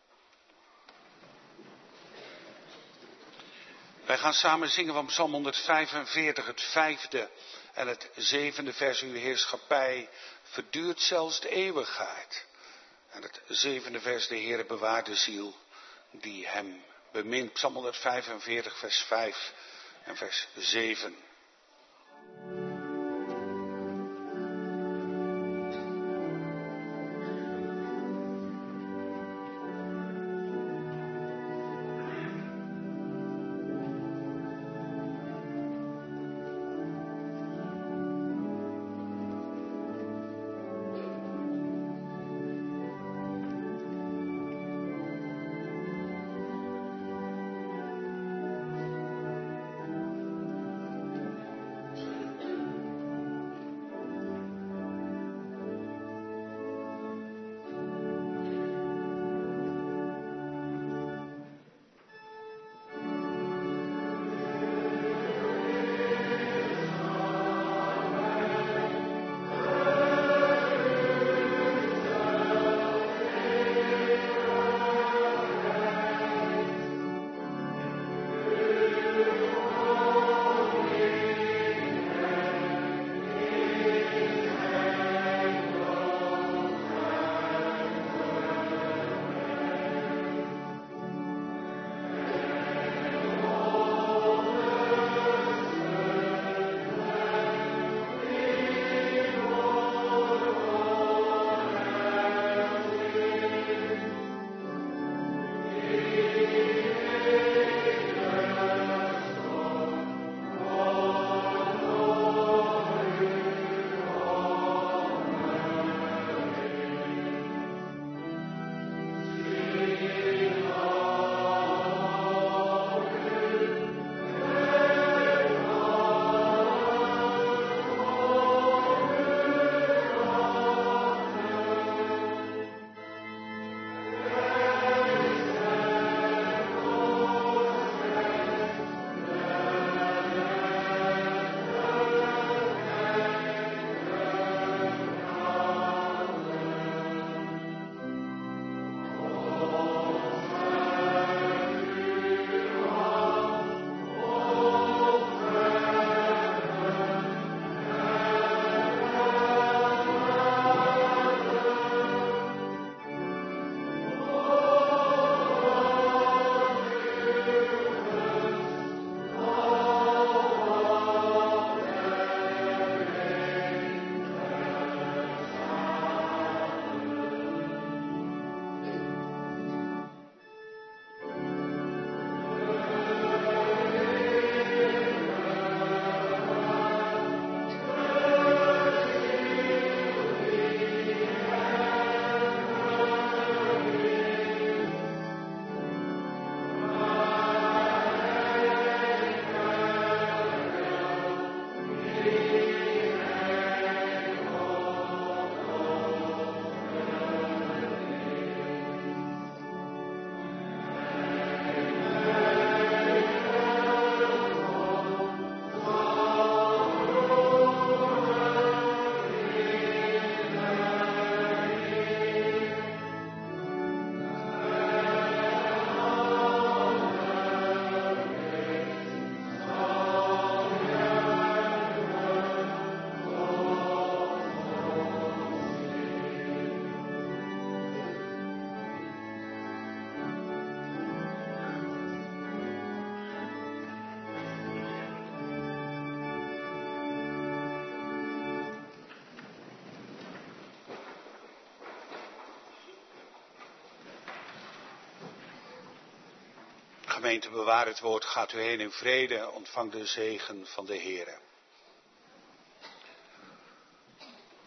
A: Wij gaan samen zingen van Psalm honderdvijfenveertig, het vijfde en het zevende vers. Uw heerschappij verduurt zelfs de eeuwigheid. En het zevende vers, de Heere bewaart de ziel die hem bemint. Psalm honderdvijfenveertig, vers vijf en vers zeven. Gemeente, bewaar het woord, gaat u heen in vrede, ontvang de zegen van de Heere.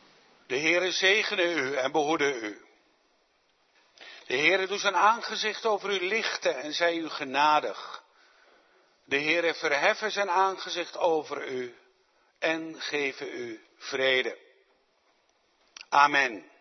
A: De Heere zegene u en behoede u. De Heere doet zijn aangezicht over u lichten en zij u genadig. De Heere verheffen zijn aangezicht over u en geven u vrede. Amen.